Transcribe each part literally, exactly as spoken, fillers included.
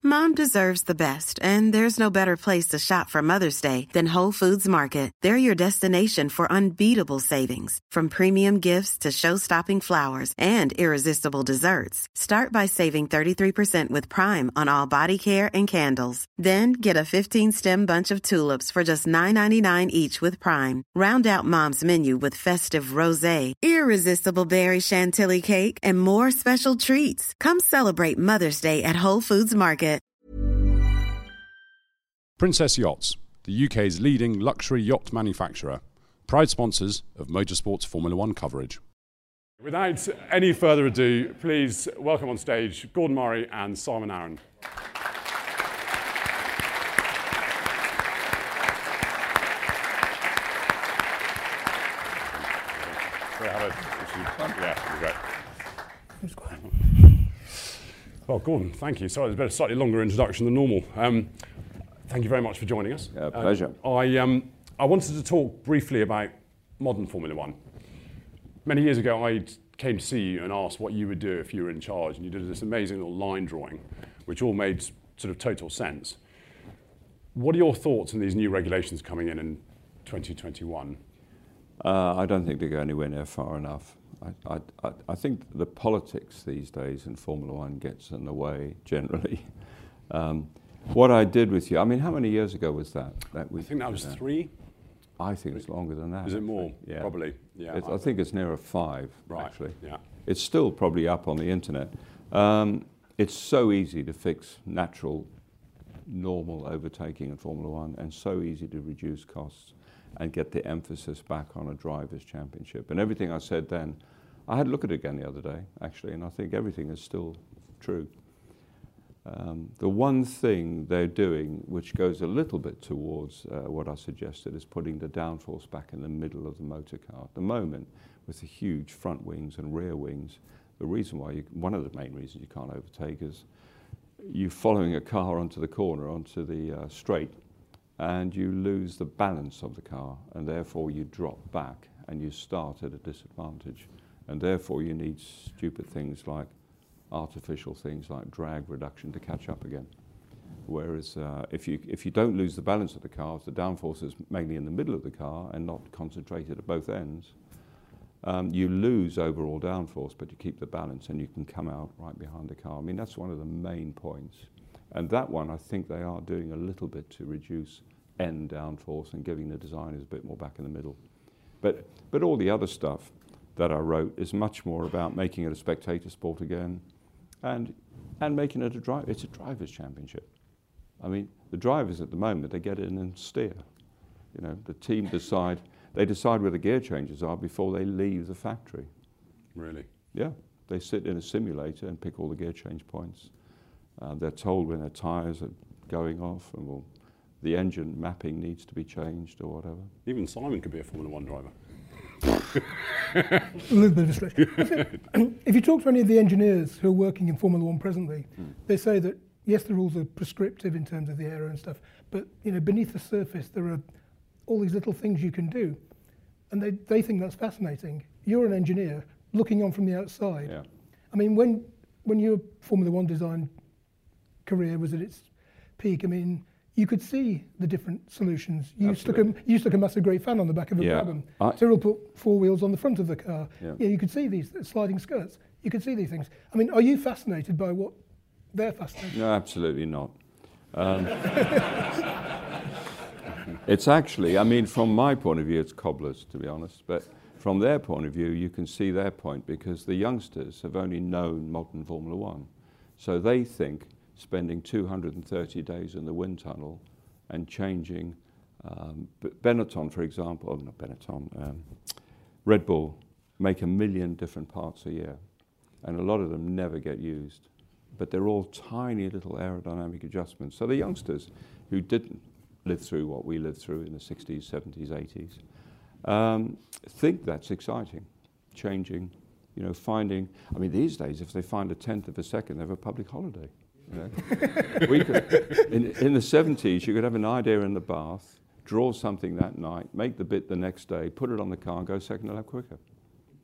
Mom deserves the best, and there's no better place to shop for Mother's Day than Whole Foods Market. They're your destination for unbeatable savings, from premium gifts to show-stopping flowers and irresistible desserts. Start by saving thirty-three percent with Prime on all body care and candles. Then get a fifteen-stem bunch of tulips for just nine ninety-nine each with Prime. Round out Mom's menu with festive rosé, irresistible berry chantilly cake, and more special treats. Come celebrate Mother's Day at Whole Foods Market. Princess Yachts, the U K's leading luxury yacht manufacturer, proud sponsors of motorsports Formula One coverage. Without any further ado, please welcome on stage Gordon Murray and Simon Arron. Yeah, great. Well, Gordon, thank you. Sorry, there's been a slightly longer introduction than normal. Um, thank you very much for joining us. Yeah, pleasure. Uh, I, um, I wanted to talk briefly about modern Formula One. Many years ago, I came to see you and asked what you would do if you were in charge, and you did this amazing little line drawing, which all made sort of total sense. What are your thoughts on these new regulations coming in in twenty twenty-one? Uh, I don't think they go anywhere near far enough. I, I, I think the politics these days in Formula One gets in the way generally. Um, what I did with you, I mean, how many years ago was that? that we I think that was that? three. I think it's longer than that. Is it more? Yeah. Probably. Yeah. It's, I think it's nearer five, right. actually. Yeah. It's still probably up on the internet. Um, it's so easy to fix natural, normal overtaking in Formula One, and so easy to reduce costs and get the emphasis back on a driver's championship. And everything I said then, I had a look at it again the other day, actually, and I think everything is still true. Um, the one thing they're doing, which goes a little bit towards uh, what I suggested, is putting the downforce back in the middle of the motor car. At the moment, with the huge front wings and rear wings, the reason why, you, one of the main reasons you can't overtake is you're following a car onto the corner, onto the uh, straight, and you lose the balance of the car, and therefore you drop back and you start at a disadvantage. And therefore you need stupid things like artificial things like drag reduction to catch up again. Whereas uh, if you if you don't lose the balance of the car, if the downforce is mainly in the middle of the car and not concentrated at both ends, um, you lose overall downforce, but you keep the balance and you can come out right behind the car. I mean, that's one of the main points. And that one, I think they are doing a little bit to reduce end downforce and giving the designers a bit more back in the middle. But but all the other stuff that I wrote is much more about making it a spectator sport again, and and making it a drive. It's a drivers' championship. I mean, the drivers at the moment, they get in and steer. You know, the team decide they decide where the gear changes are before they leave the factory. Really? Yeah, they sit in a simulator and pick all the gear change points. Uh, they're told when their tyres are going off, and well, the engine mapping needs to be changed or whatever. Even Simon could be a Formula One driver. A little bit of a stretch. I think, if you talk to any of the engineers who are working in Formula One presently, mm. they say that yes, the rules are prescriptive in terms of the aero and stuff, but you know, beneath the surface there are all these little things you can do, and they they think that's fascinating. You're an engineer looking on from the outside. Yeah. I mean, when when your Formula One design career was at its peak, I mean, you could see the different solutions. You stuck, a, you stuck a massive grey fan on the back of a yeah. Brabham. Tyrrell put four wheels on the front of the car. Yeah. Yeah, you could see these sliding skirts. You could see these things. I mean, are you fascinated by what they're fascinated? No, absolutely not. Um, it's actually, I mean, from my point of view, it's cobblers, to be honest. But from their point of view, you can see their point, because the youngsters have only known modern Formula One. So they think spending two hundred thirty days in the wind tunnel and changing um, Benetton, for example, oh, not Benetton, um, Red Bull make a million different parts a year, and a lot of them never get used, but they're all tiny little aerodynamic adjustments. So the youngsters who didn't live through what we lived through in the sixties, seventies, eighties, um, think that's exciting, changing, you know, finding, I mean, these days, if they find a tenth of a second, they have a public holiday. You know? we could, in, in the seventies, you could have an idea in the bath, draw something that night, make the bit the next day, put it on the car and go a second a lap quicker.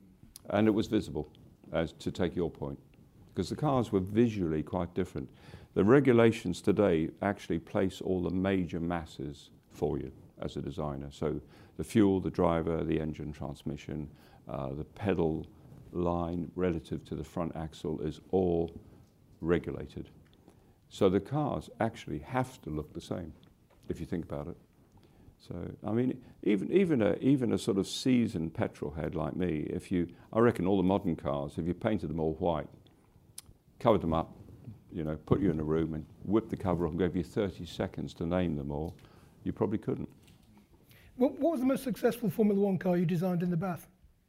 And it was visible, as to take your point, because the cars were visually quite different. The regulations today actually place all the major masses for you as a designer. So the fuel, the driver, the engine, transmission, uh, the pedal line relative to the front axle is all regulated. So the cars actually have to look the same, if you think about it. So, I mean, even even a even a sort of seasoned petrol head like me, if you, I reckon all the modern cars, if you painted them all white, covered them up, you know, put you in a room and whipped the cover off and gave you thirty seconds to name them all, you probably couldn't. What, what was the most successful Formula One car you designed in the bath?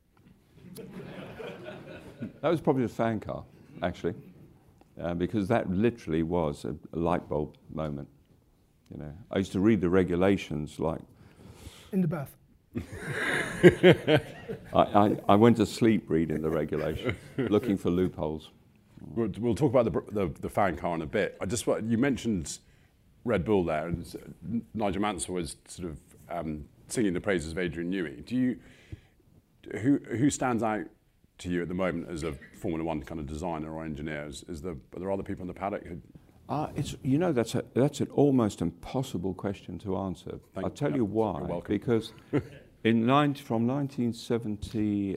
That was probably the fan car, actually, uh, because that literally was a, a light bulb moment. You know, I used to read the regulations like... In the bath? I, I, I went to sleep reading the regulations, looking for loopholes. We'll, we'll talk about the, the, the fan car in a bit. I just you mentioned Red Bull there, and Nigel Mansell was sort of um, singing the praises of Adrian Newey. Do you who who stands out to you at the moment as a Formula One kind of designer or engineer? Is, is there are there other people in the paddock who? Uh, it's you know that's a that's an almost impossible question to answer. Thank I'll tell you. you why. You're welcome. Because in nine, from nineteen seventy-three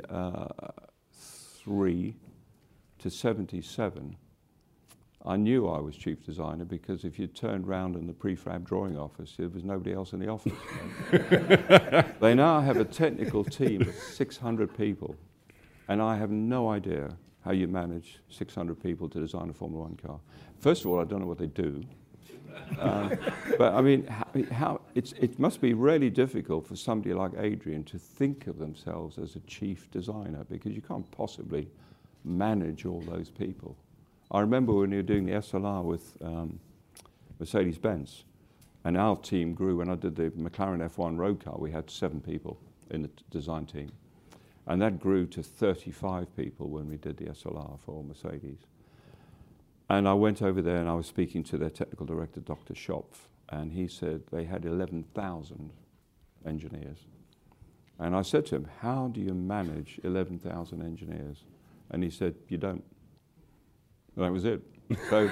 to seventy-seven, I knew I was chief designer because if you turned round in the prefab drawing office, there was nobody else in the office. They now have a technical team of six hundred people, and I have no idea how you manage six hundred people to design a Formula One car. First of all, I don't know what they do. Um, but I mean, how, how it's, it must be really difficult for somebody like Adrian to think of themselves as a chief designer, because you can't possibly manage all those people. I remember when we were doing the S L R with um, Mercedes-Benz, and our team grew. When I did the McLaren F one road car, we had seven people in the t- design team. And that grew to thirty-five people when we did the S L R for Mercedes. And I went over there and I was speaking to their technical director, Doctor Schopf, and he said they had eleven thousand engineers. And I said to him, how do you manage eleven thousand engineers? And he said, you don't. And that was it. So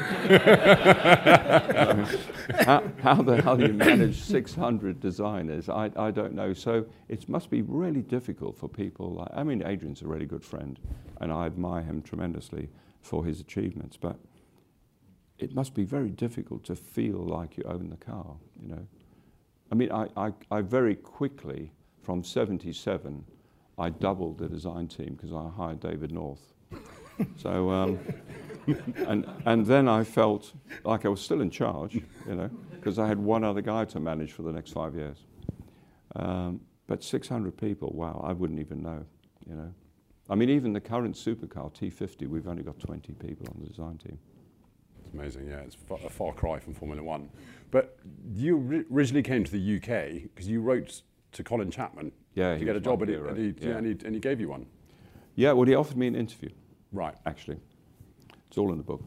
um, how, how the hell do you manage six hundred designers? I, I don't know. So it must be really difficult for people like, I mean, Adrian's a really good friend, and I admire him tremendously for his achievements, but it must be very difficult to feel like you own the car, you know. I mean, I, I, I very quickly, from seventy-seven, I doubled the design team because I hired David North. So, um, and and then I felt like I was still in charge, you know, because I had one other guy to manage for the next five years. Um, but six hundred people, wow, I wouldn't even know, you know. I mean, even the current supercar, T fifty, we've only got twenty people on the design team. It's amazing, yeah. It's a far cry from Formula One. But you ri- originally came to the U K because you wrote to Colin Chapman Yeah, to he get a was job, my and he, hero, and, he, yeah. and, he, and he gave you one. Yeah, well, he offered me an interview. Right. Actually. It's all in the book.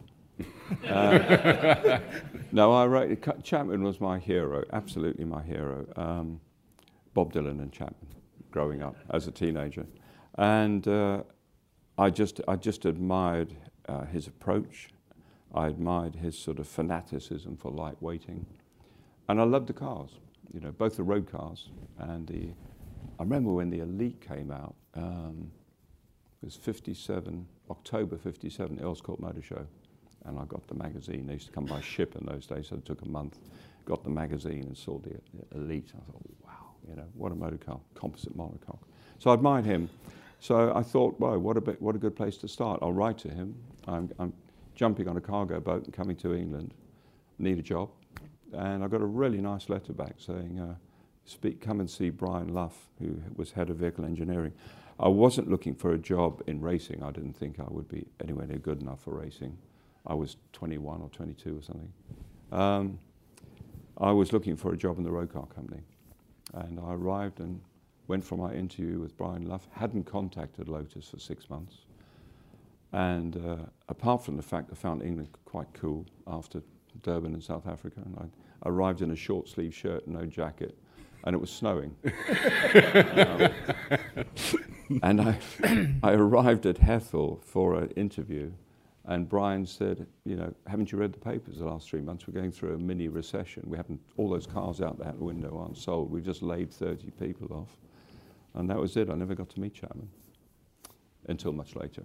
uh, no, I wrote, Chapman was my hero, absolutely my hero. Um, Bob Dylan and Chapman, growing up as a teenager. And uh, I just I just admired uh, his approach. I admired his sort of fanaticism for lightweighting. And I loved the cars, you know, both the road cars and the... I remember when the Elite came out, um, it was fifty-seven, October fifty-seven, the Earls Court Motor Show. And I got the magazine. They used to come by ship in those days, so it took a month. Got the magazine and saw the, the Elite. I thought, wow, you know, what a motor car, composite monocoque. So I admired him. So I thought, wow, what a bit, what a good place to start. I'll write to him. I'm, I'm jumping on a cargo boat and coming to England. Need a job. And I got a really nice letter back saying, uh, speak, come and see Brian Luff, who was head of vehicle engineering. I wasn't looking for a job in racing. I didn't think I would be anywhere near good enough for racing. I was twenty-one or twenty-two or something. Um, I was looking for a job in the road car company. And I arrived and went for my interview with Brian Luff. Hadn't contacted Lotus for six months. And uh, apart from the fact I found England quite cool after Durban in South Africa, and I arrived in a short sleeve shirt and no jacket, and it was snowing. um, and I, I arrived at Hethel for an interview, And Brian said, you know, haven't you read the papers the last three months? We're going through a mini recession. We haven't, all those cars out that window aren't sold. We've just laid thirty people off. And that was it. I never got to meet Chapman until much later.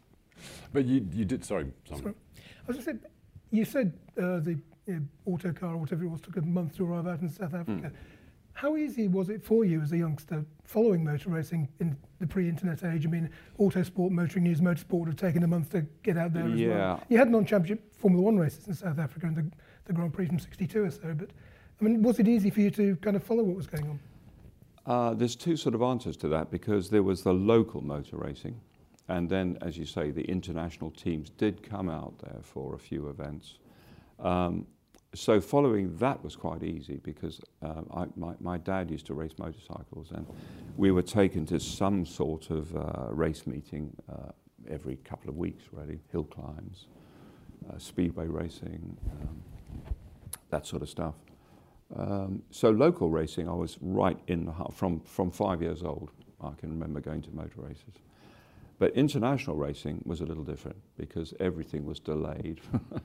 But you, you did, sorry, Simon. Sorry. I was just saying, you said uh, the uh, autocar or whatever it was took a month to arrive out in South Africa. Mm. How easy was it for you as a youngster following motor racing in the pre-internet age? I mean, Autosport, Motoring News, Motorsport would have taken a month to get out there as yeah. well. You had non-championship Formula One races in South Africa and the, the Grand Prix from sixty-two or so, but I mean, was it easy for you to kind of follow what was going on? Uh, there's two sort of answers to that, because there was the local motor racing, and then, as you say, the international teams did come out there for a few events. Um, So following that was quite easy, because um, I, my, my dad used to race motorcycles, and we were taken to some sort of uh, race meeting uh, every couple of weeks, really, hill climbs, uh, speedway racing, um, that sort of stuff. Um, so local racing, I was right in the heart, from, from five years old, I can remember going to motor races. But international racing was a little different, because everything was delayed.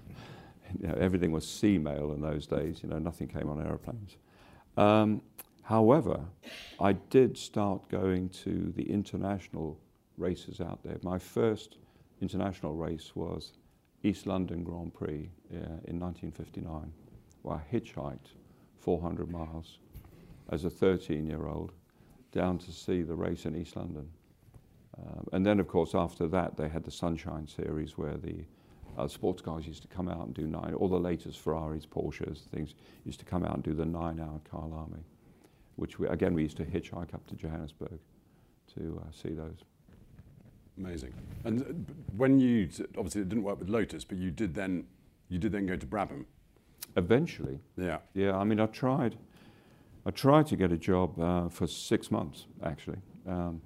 You know, everything was sea mail in those days, you know, nothing came on aeroplanes. Um, however, I did start going to the international races out there. My first international race was East London Grand Prix uh, in nineteen fifty-nine, where I hitchhiked four hundred miles as a thirteen-year-old down to see the race in East London. Um, and then, of course, after that, they had the Sunshine Series, where the Uh, sports cars used to come out and do nine, all the latest Ferraris, Porsches, things used to come out and do the nine-hour Carl Army, which we, again, we used to hitchhike up to Johannesburg to uh, see those. Amazing. And uh, when you, obviously it didn't work with Lotus, but you did then, you did then go to Brabham. Eventually. Yeah. Yeah, I mean, I tried, I tried to get a job uh, for six months, actually. Um,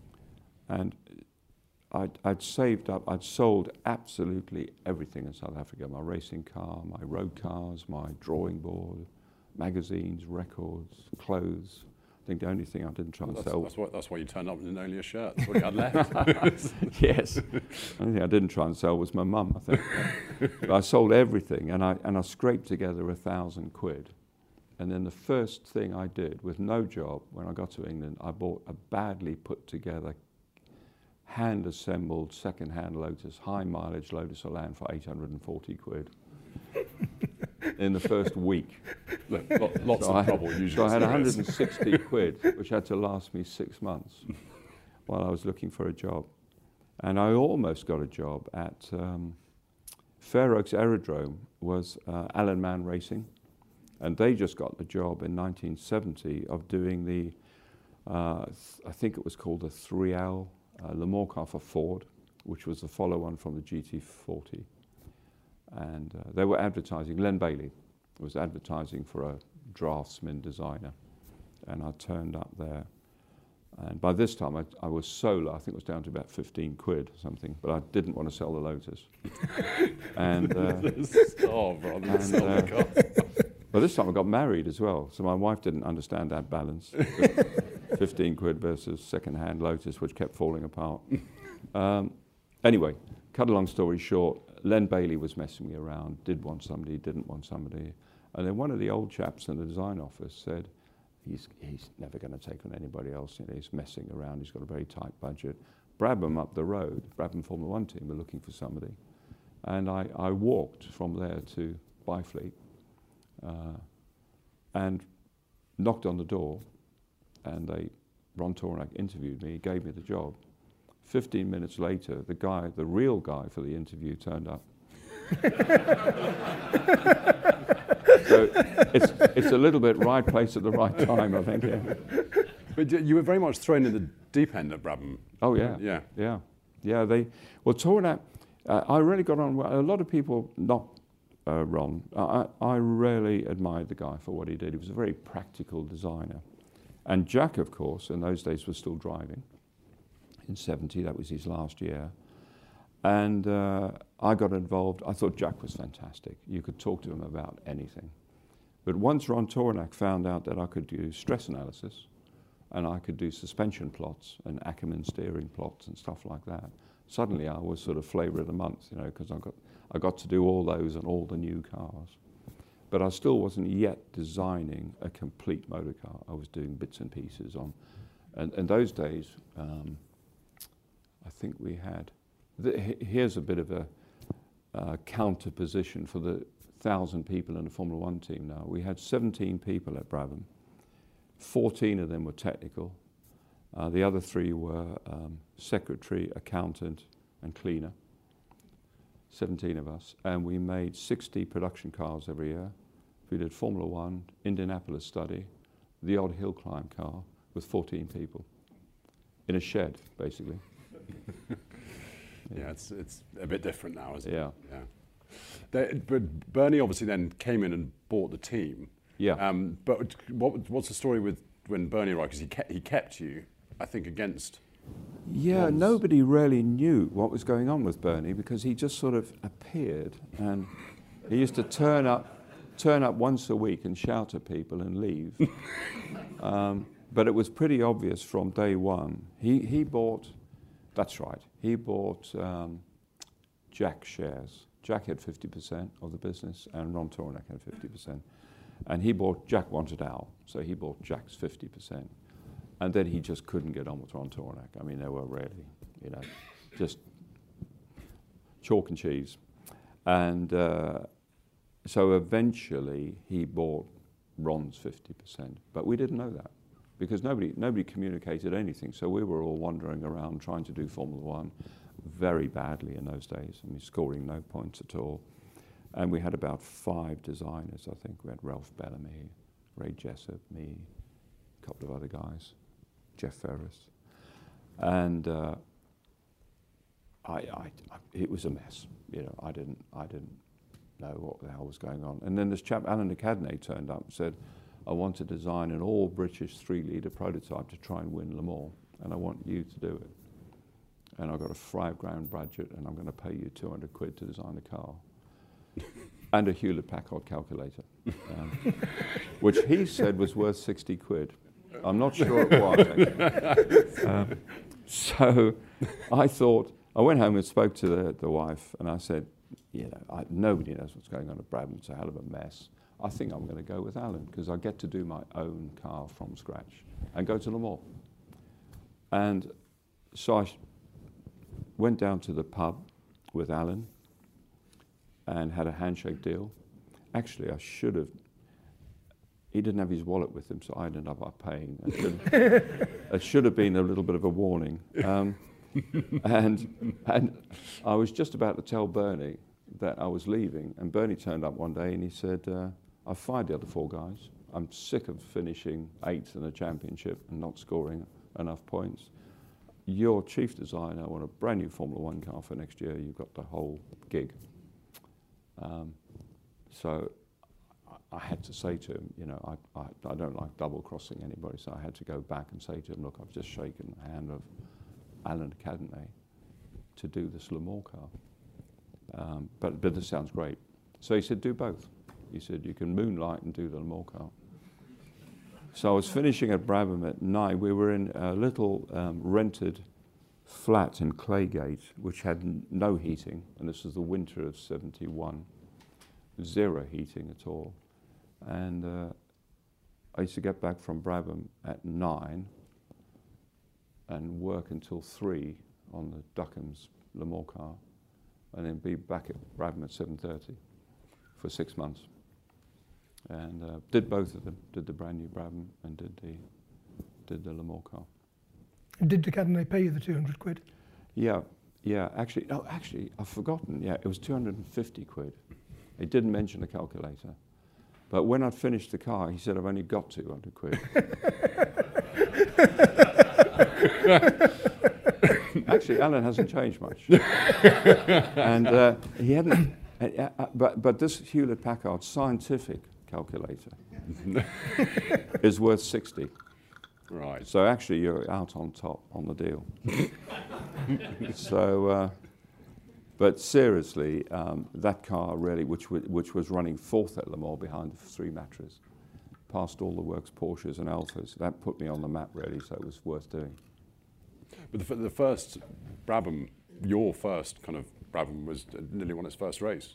and I'd, I'd saved up, I'd sold absolutely everything in South Africa, my racing car, my road cars, my drawing board, magazines, records, clothes. I think the only thing I didn't try well, and that's, sell... That's why, that's why you turned up in only a shirt, that's what you had left. Yes. The only thing I didn't try and sell was my mum, I think. But I sold everything, and I, and I scraped together a thousand quid. And then the first thing I did, with no job, when I got to England, I bought a badly put together hand-assembled second-hand Lotus, high-mileage Lotus Elan for eight hundred forty quid in the first week. Look, lots so of I trouble had, usually. So I had one hundred sixty quid, which had to last me six months while I was looking for a job. And I almost got a job at um, Fair Oaks Aerodrome, was uh, Alan Mann Racing, and they just got the job in nineteen seventy of doing the, uh, th I think it was called the three L Uh, Le Mans car for Ford, which was the follow-on from the G T forty. And uh, they were advertising, Len Bailey was advertising for a draftsman designer. And I turned up there. And by this time, I, I was so low, I think it was down to about fifteen quid or something, but I didn't want to sell the Lotus. and uh, Starve rather than and, sell uh, the car. Well, this time I got married as well, so my wife didn't understand that balance. fifteen quid versus second-hand Lotus, which kept falling apart. Um, anyway, cut a long story short, Len Bailey was messing me around, did want somebody, didn't want somebody. And then one of the old chaps in the design office said, he's, he's never going to take on anybody else, you know, he's messing around, he's got a very tight budget. Brabham up the road, Brabham Formula One team were looking for somebody. And I, I walked from there to Byfleet uh, and knocked on the door. And they, Ron Tornak interviewed me, he gave me the job. Fifteen minutes later, the guy, the real guy for the interview turned up. So it's, it's a little bit right place at the right time, I think. Yeah. But you were very much thrown in the deep end at Brabham. Oh yeah, yeah, yeah, yeah. They well, Tornak. Uh, I really got on well. A lot of people, not uh, Ron. I, I really admired the guy for what he did. He was a very practical designer. And Jack, of course, in those days was still driving. In seventy, that was his last year. And uh, I got involved. I thought Jack was fantastic. You could talk to him about anything. But once Ron Tornak found out that I could do stress analysis, and I could do suspension plots and Ackermann steering plots and stuff like that, suddenly I was sort of flavour of the month, you know, because I got I got to do all those and all the new cars. But I still wasn't yet designing a complete motor car. I was doing bits and pieces on, and in those days, um, I think we had. The, here's a bit of a uh, counter position for the thousand people in the Formula One team now. We had seventeen people at Brabham. fourteen of them were technical. Uh, the other three were um, secretary, accountant, and cleaner. seventeen of us. And we made sixty production cars every year. We did Formula One, Indianapolis study, the odd hill climb car with fourteen people in a shed, basically. Yeah, it's it's a bit different now, isn't Yeah. it? Yeah. They, but Bernie obviously then came in and bought the team. Yeah. Um, but what, what's the story with when Bernie arrived? Because he kept, he kept you, I think, against. Yeah, Once. nobody really knew what was going on with Bernie because he just sort of appeared and he used to turn up, turn up once a week and shout at people and leave. um, but it was pretty obvious from day one. He he bought, that's right, he bought um, Jack shares. Jack had fifty percent of the business and Ron Tornak had fifty percent. And he bought, Jack wanted Al, so he bought Jack's fifty percent. And then he just couldn't get on with Ron Tornak. I mean, they were really, you know, just chalk and cheese. And uh, so eventually he bought Ron's fifty percent. But we didn't know that because nobody nobody communicated anything. So we were all wandering around trying to do Formula One very badly in those days. I mean, scoring no points at all. And we had about five designers, I think. We had Ralph Bellamy, Ray Jessup, me, a couple of other guys, Jeff Ferris. And uh, I, I, I, it was a mess. You know, I didn't, I didn't know what the hell was going on. And then this chap, Alan Cadenay, turned up and said, I want to design an all-British three-litre prototype to try and win Le Mans, and I want you to do it. And I've got a five grand budget, and I'm going to pay you two hundred quid to design the car. And a Hewlett-Packard calculator, um, which he said was worth sixty quid. I'm not sure it was, actually. Um, so I thought, I went home and spoke to the, the wife, and I said, you know, I, nobody knows what's going on at Brabham. It's a hell of a mess. I think I'm going to go with Alan, because I get to do my own car from scratch and go to Le Mans. And so I sh- went down to the pub with Alan and had a handshake deal. Actually, I should have. He didn't have his wallet with him, so I ended up paying. It should, it should have been a little bit of a warning. Um, and and I was just about to tell Bernie that I was leaving, and Bernie turned up one day and he said, uh, I've fired the other four guys. I'm sick of finishing eighth in a championship and not scoring enough points. You're chief designer. I want a brand new Formula One car for next year. You've got the whole gig. Um, so I, I had to say to him, you know, I, I, I don't like double-crossing anybody, so I had to go back and say to him, look, I've just shaken the hand of Alan Cadenay to do this Le Mans car. Um, but, but this sounds great. So he said, do both. He said, you can moonlight and do the Le Mans car. So I was finishing at Brabham at nine. We were in a little um, rented flat in Claygate, which had n- no heating, and this was the winter of seventy-one. Zero heating at all. And uh, I used to get back from Brabham at nine and work until three on the Duckham's Le Mans car, and then be back at Brabham at seven thirty for six months. And uh, did both of them. Did the brand new Brabham and did the did the Le Mans car. And did the Cadenay pay you the two hundred quid? Yeah, yeah. Actually, no. Actually, I've forgotten. Yeah, it was two hundred fifty quid. He didn't mention the calculator, but when I'd finished the car, he said, "I've only got two hundred quid." Actually, Alan hasn't changed much, and uh, he hadn't. Uh, uh, but but this Hewlett-Packard scientific calculator is worth sixty. Right. So actually, you're out on top on the deal. so, uh, but seriously, um, that car really, which w- which was running fourth at Le Mans behind the three Matras, passed all the works Porsches and Alphas. That put me on the map really, so it was worth doing. But the, f- the first Brabham your first kind of Brabham was nearly won its first race.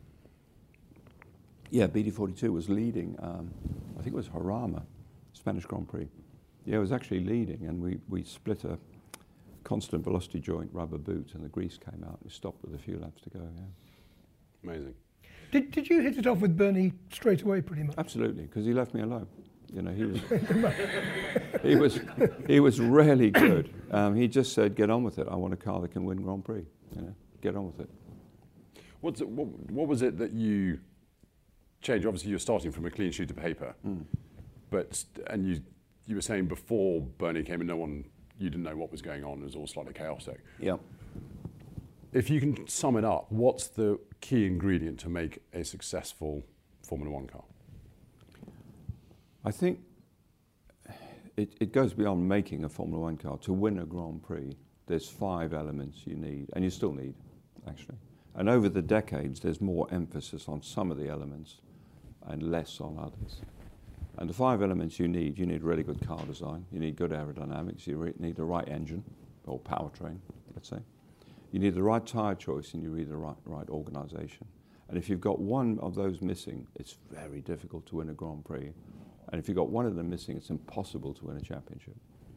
Yeah, B D forty-two was leading. Um, I think it was Jarama, Spanish Grand Prix. Yeah, it was actually leading, and we, we split a constant velocity joint rubber boot, and the grease came out. We stopped with a few laps to go. Yeah. Amazing. Did Did you hit it off with Bernie straight away, pretty much? Absolutely, because he left me alone. You know, he was he was he was really good. Um, he just said, "Get on with it. I want a car that can win Grand Prix. You know, get on with it." What's it, what, what was it that you changed? Obviously, you're starting from a clean sheet of paper, mm. but and you you were saying before Bernie came in, no one you didn't know what was going on. It was all slightly chaotic. Yeah. If you can sum it up, what's the key ingredient to make a successful Formula One car? I think it, it goes beyond making a Formula One car. To win a Grand Prix, there's five elements you need, and you still need, actually. And over the decades, there's more emphasis on some of the elements and less on others. And the five elements you need, you need really good car design, you need good aerodynamics, you re- need the right engine, or powertrain, let's say. You need the right tyre choice, and you need the right, right organisation. And if you've got one of those missing, it's very difficult to win a Grand Prix. And if you've got one of them missing, it's impossible to win a championship.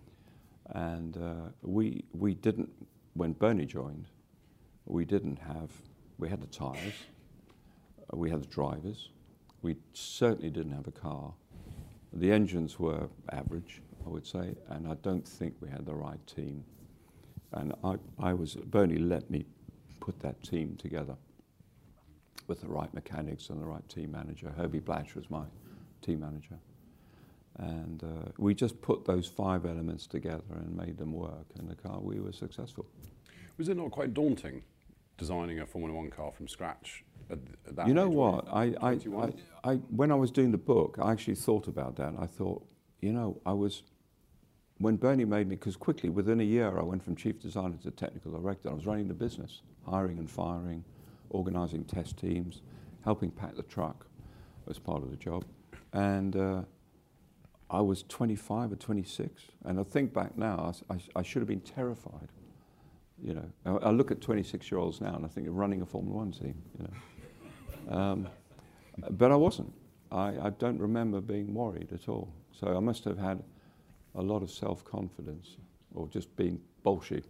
And uh, we we didn't, when Bernie joined, we didn't have, we had the tyres, uh, we had the drivers, we certainly didn't have a car. The engines were average, I would say, and I don't think we had the right team. And I, I was, Bernie let me put that team together with the right mechanics and the right team manager. Herbie Blatch was my team manager. And uh, we just put those five elements together and made them work, and the car, we were successful. Was it not quite daunting designing a Formula One car from scratch at, at that You know age, what? I, I, I, I, when I was doing the book, I actually thought about that. I thought, you know, I was, when Bernie made me, because quickly, within a year, I went from chief designer to technical director. I was running the business, hiring and firing, organising test teams, helping pack the truck as part of the job. And uh, I was twenty-five or twenty-six, and I think back now, I, I, I should have been terrified. You know, I, I look at twenty-six-year-olds now, and I think of running a Formula One team. You know, um, but I wasn't. I, I don't remember being worried at all. So I must have had a lot of self-confidence, or just being bullshit.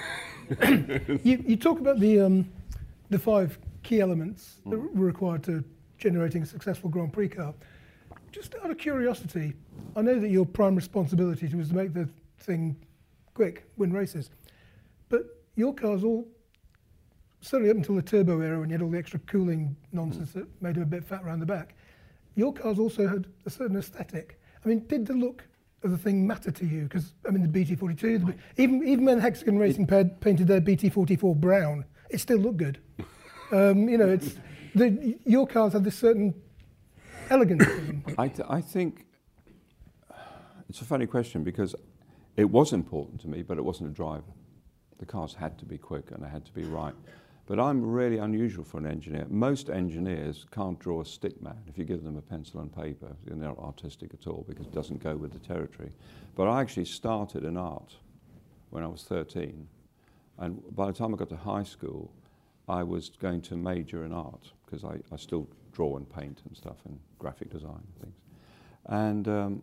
you, you talk about the um, the five key elements mm. that were required to generating a successful Grand Prix car. Just out of curiosity, I know that your prime responsibility was to make the thing quick, win races, but your cars all, certainly up until the turbo era when you had all the extra cooling nonsense mm. that made them a bit fat around the back, your cars also had a certain aesthetic. I mean, did the look of the thing matter to you? Because, I mean, the B T forty-two, the, even even when Hexagon Racing it, painted their B T forty-four brown, it still looked good. um, you know, it's the, your cars have this certain elegance to them. I, th- I think it's a funny question, because it was important to me, but it wasn't a driver. The cars had to be quick and they had to be right. But I'm really unusual for an engineer. Most engineers can't draw a stick man if you give them a pencil and paper. They're not artistic at all, because it doesn't go with the territory. But I actually started in art when I was thirteen. And by the time I got to high school, I was going to major in art, because I, I still draw and paint and stuff, and graphic design and things. And um,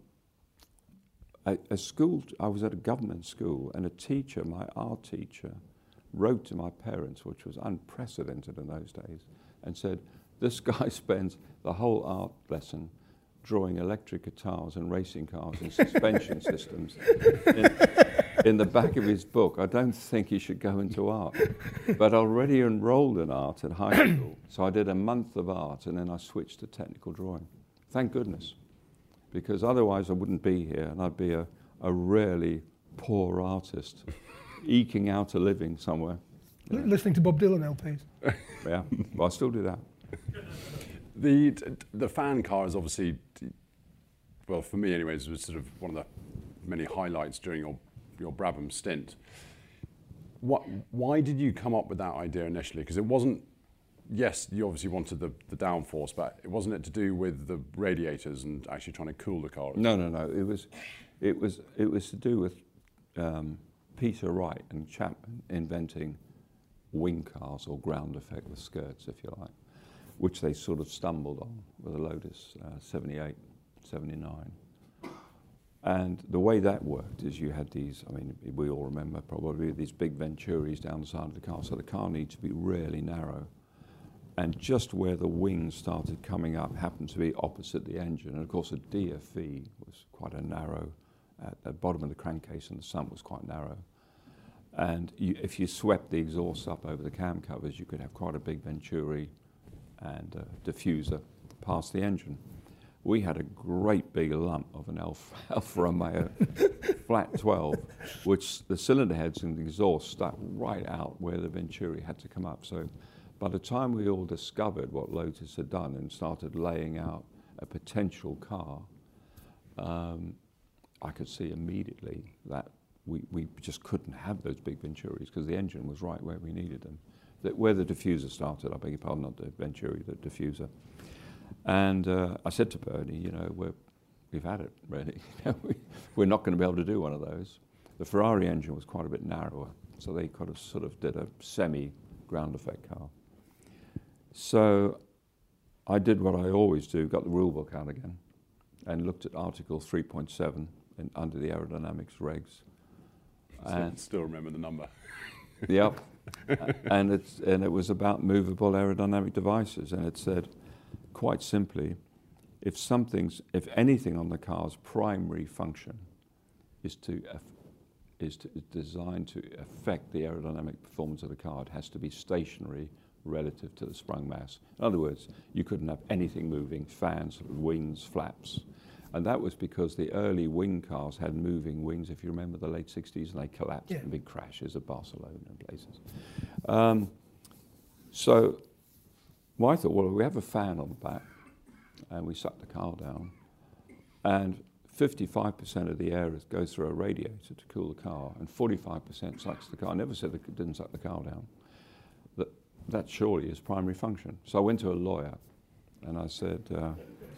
a, a school, I was at a government school, and a teacher, my art teacher, wrote to my parents, which was unprecedented in those days, and said, this guy spends the whole art lesson drawing electric guitars and racing cars and suspension systems in, in the back of his book. I don't think he should go into art. But I already enrolled in art at high school, so I did a month of art, and then I switched to technical drawing. Thank goodness, because otherwise I wouldn't be here, and I'd be a, a really poor artist, eking out a living somewhere. L- listening to Bob Dylan L Ps. Yeah, well, I still do that. The the fan car is obviously, well, for me anyways, was sort of one of the many highlights during your, your Brabham stint. What, why did you come up with that idea initially? Because it wasn't, yes, you obviously wanted the, the downforce, but it wasn't it to do with the radiators and actually trying to cool the car? No, no, no. It was, it was, it was to do with um, Peter Wright and Chapman inventing wing cars or ground effect with skirts, if you like, which they sort of stumbled on with the Lotus uh, seventy-eight, seventy-nine. And the way that worked is you had these, I mean, we all remember probably these big Venturis down the side of the car, so the car needs to be really narrow. And just where the wings started coming up happened to be opposite the engine. And of course, a D F E was quite a narrow, at the bottom of the crankcase, and the sump was quite narrow. And you, if you swept the exhaust up over the cam covers, you could have quite a big Venturi and a diffuser past the engine. We had a great big lump of an Alfa, Alfa Romeo flat twelve, which the cylinder heads and the exhaust stuck right out where the Venturi had to come up. So by the time we all discovered what Lotus had done and started laying out a potential car, um, I could see immediately that we, we just couldn't have those big Venturis because the engine was right where we needed them. That where the diffuser started, I beg your pardon, not the Venturi, the diffuser. And uh, I said to Bernie, you know, we're, we've had it, really. We're not going to be able to do one of those. The Ferrari engine was quite a bit narrower, so they kind of sort of did a semi-ground effect car. So I did what I always do, got the rule book out again, and looked at Article three point seven in, under the aerodynamics regs. And still remember the number. Yep. and, it's, and it was about movable aerodynamic devices, and it said, quite simply, if something's, if anything on the car's primary function is to uh, is, to, is designed to affect the aerodynamic performance of the car, it has to be stationary relative to the sprung mass. In other words, you couldn't have anything moving, fans, wings, flaps. And that was because the early wing cars had moving wings, if you remember the late sixties, and they collapsed yeah. in big crashes at Barcelona and places. Um, so well, I thought, well, we have a fan on the back, and we suck the car down, and fifty-five percent of the air goes through a radiator to cool the car, and forty-five percent sucks the car. I never said it didn't suck the car down. That, that surely is primary function. So I went to a lawyer, and I said, uh,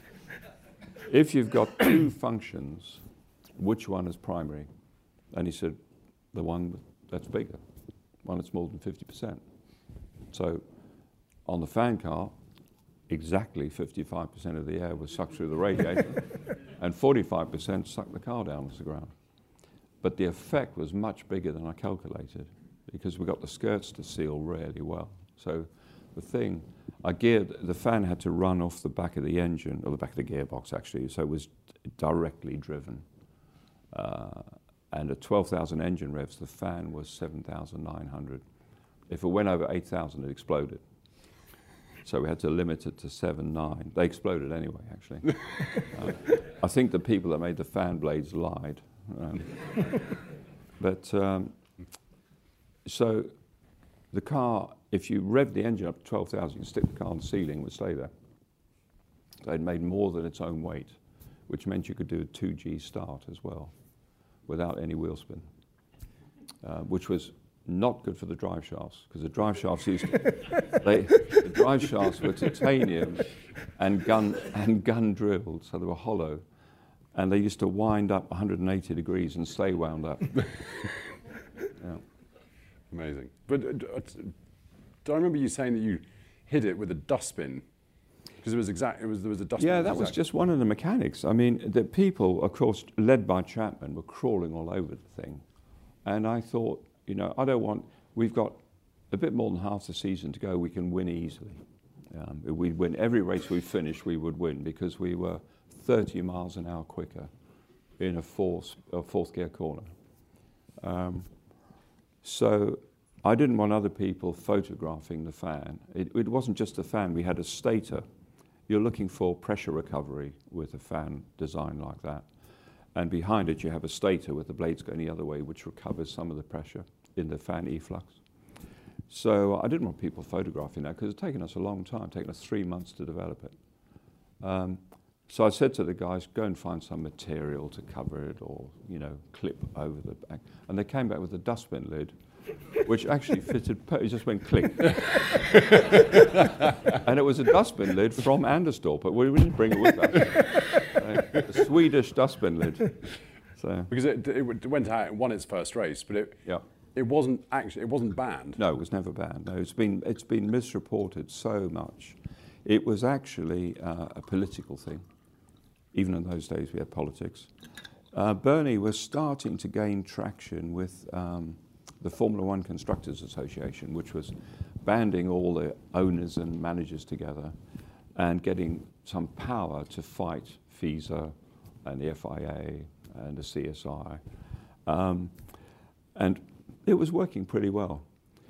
if you've got two functions, which one is primary? And he said, the one that's bigger, one that's more than fifty percent. So on the fan car, exactly fifty-five percent of the air was sucked through the radiator, and forty-five percent sucked the car down to the ground. But the effect was much bigger than I calculated, because we got the skirts to seal really well. So the thing, I geared, the fan had to run off the back of the engine, or the back of the gearbox actually, so it was directly driven. Uh, and at twelve thousand engine revs, the fan was seven thousand nine hundred. If it went over eight thousand, it exploded. So we had to limit it to seven nine. They exploded anyway, actually. uh, I think the people that made the fan blades lied. Um, but um, so the car, if you rev the engine up to twelve thousand, you can stick the car on the ceiling, it would stay there. So it made more than its own weight, which meant you could do a two G start as well, without any wheel spin, uh, which was not good for the drive shafts, because the drive shafts used to, they, the drive shafts were titanium and gun and gun drilled, so they were hollow, and they used to wind up one hundred eighty degrees and stay wound up. Yeah. Amazing. But uh, do I remember you saying that you hid it with a dustbin? Because it was exact. It was there was a dustbin. Yeah, that was just one of the mechanics. I mean, the people, of course, led by Chapman, were crawling all over the thing, and I thought, you know, I don't want, we've got a bit more than half the season to go, we can win easily. Um, we'd win every race we finished, we would win, because we were thirty miles an hour quicker in a fourth, a fourth gear corner. Um, so I didn't want other people photographing the fan. It, it wasn't just a fan, we had a stator. You're looking for pressure recovery with a fan design like that. And behind it you have a stator with the blades going the other way, which recovers some of the pressure in the fan efflux. So I didn't want people photographing that, because it's taken us a long time, taken us three months to develop it. Um, so I said to the guys, go and find some material to cover it, or, you know, clip over the back. And they came back with a dustbin lid, which actually fitted, it just went click. And it was a dustbin lid from Anderstorp, but we didn't bring it with us. Uh, a Swedish dustbin lid. So. Because it, it went out and won its first race, but it, yeah. it wasn't actually it wasn't banned. No, it was never banned. No, it's been it's been misreported so much. It was actually uh, a political thing. Even in those days, we had politics. Uh, Bernie was starting to gain traction with um, the Formula One Constructors Association, which was banding all the owners and managers together and getting some power to fight FISA and the F I A and the C S I. Um, and it was working pretty well.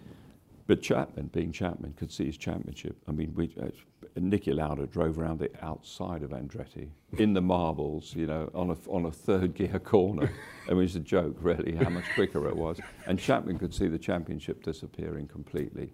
But Chapman, being Chapman, could see his championship. I mean, we, uh, Niki Lauda drove around the outside of Andretti in the marbles, you know, on a, on a third gear corner. It was a joke, really, how much quicker it was. And Chapman could see the championship disappearing completely.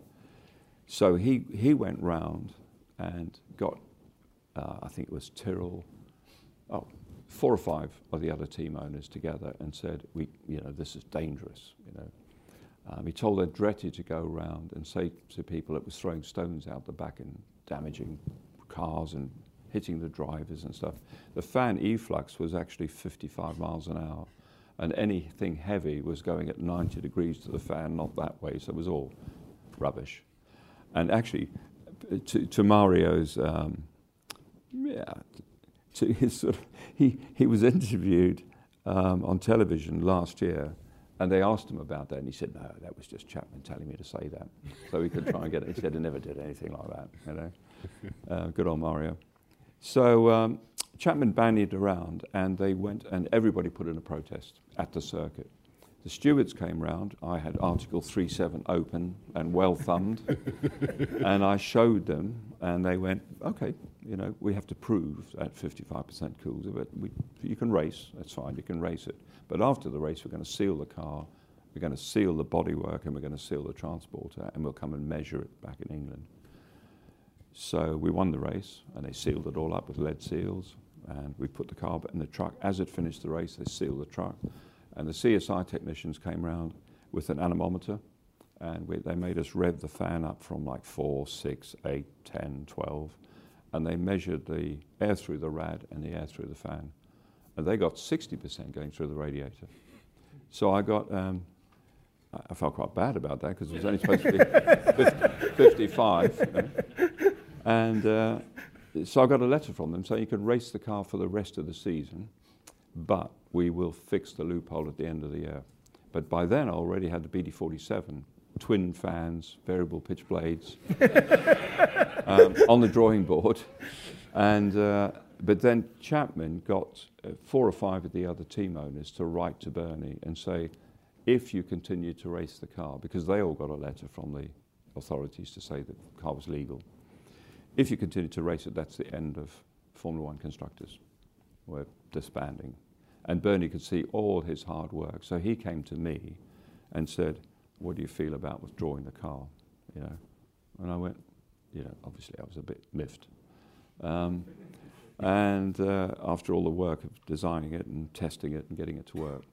So he, he went round and got, uh, I think it was Tyrrell, oh, four or five of the other team owners together and said, we, you know, this is dangerous, you know. Um, he told Andretti to go around and say to people it was throwing stones out the back and damaging cars and hitting the drivers and stuff. The fan efflux was actually fifty-five miles an hour, and anything heavy was going at ninety degrees to the fan, not that way, so it was all rubbish. And actually, to, to Mario's, um, yeah, to his sort of, he, he was interviewed um, on television last year, and they asked him about that, and he said, no, that was just Chapman telling me to say that. So he could try and get it. He said he never did anything like that, you know. Uh, good old Mario. So um, Chapman bandied around, and they went, and everybody put in a protest at the circuit. The stewards came round. I had Article three seven open and well thumbed, and I showed them, and they went, okay, you know, we have to prove at fifty-five percent cools, but we, you can race, that's fine, you can race it. But after the race, we're going to seal the car, we're going to seal the bodywork, and we're going to seal the transporter, and we'll come and measure it back in England. So we won the race, and they sealed it all up with lead seals, and we put the car in the truck. As it finished the race, they sealed the truck, and the C S I technicians came round with an anemometer, and we, they made us rev the fan up from like four, six, eight, ten, twelve, and they measured the air through the rad and the air through the fan. And they got sixty percent going through the radiator. So I got, um, I felt quite bad about that because it was only supposed to be fifty-five. You know? And uh, so I got a letter from them saying you can race the car for the rest of the season, but we will fix the loophole at the end of the year. But by then I already had the B D forty-seven, twin fans, variable pitch blades, um, on the drawing board. And uh, but then Chapman got uh, four or five of the other team owners to write to Bernie and say, if you continue to race the car, because they all got a letter from the authorities to say that the car was legal. If you continue to race it, that's the end of Formula One constructors. We're disbanding. And Bernie could see all his hard work. So he came to me and said, what do you feel about withdrawing the car? You know, and I went, you know, obviously I was a bit miffed. Um, and uh, after all the work of designing it and testing it and getting it to work.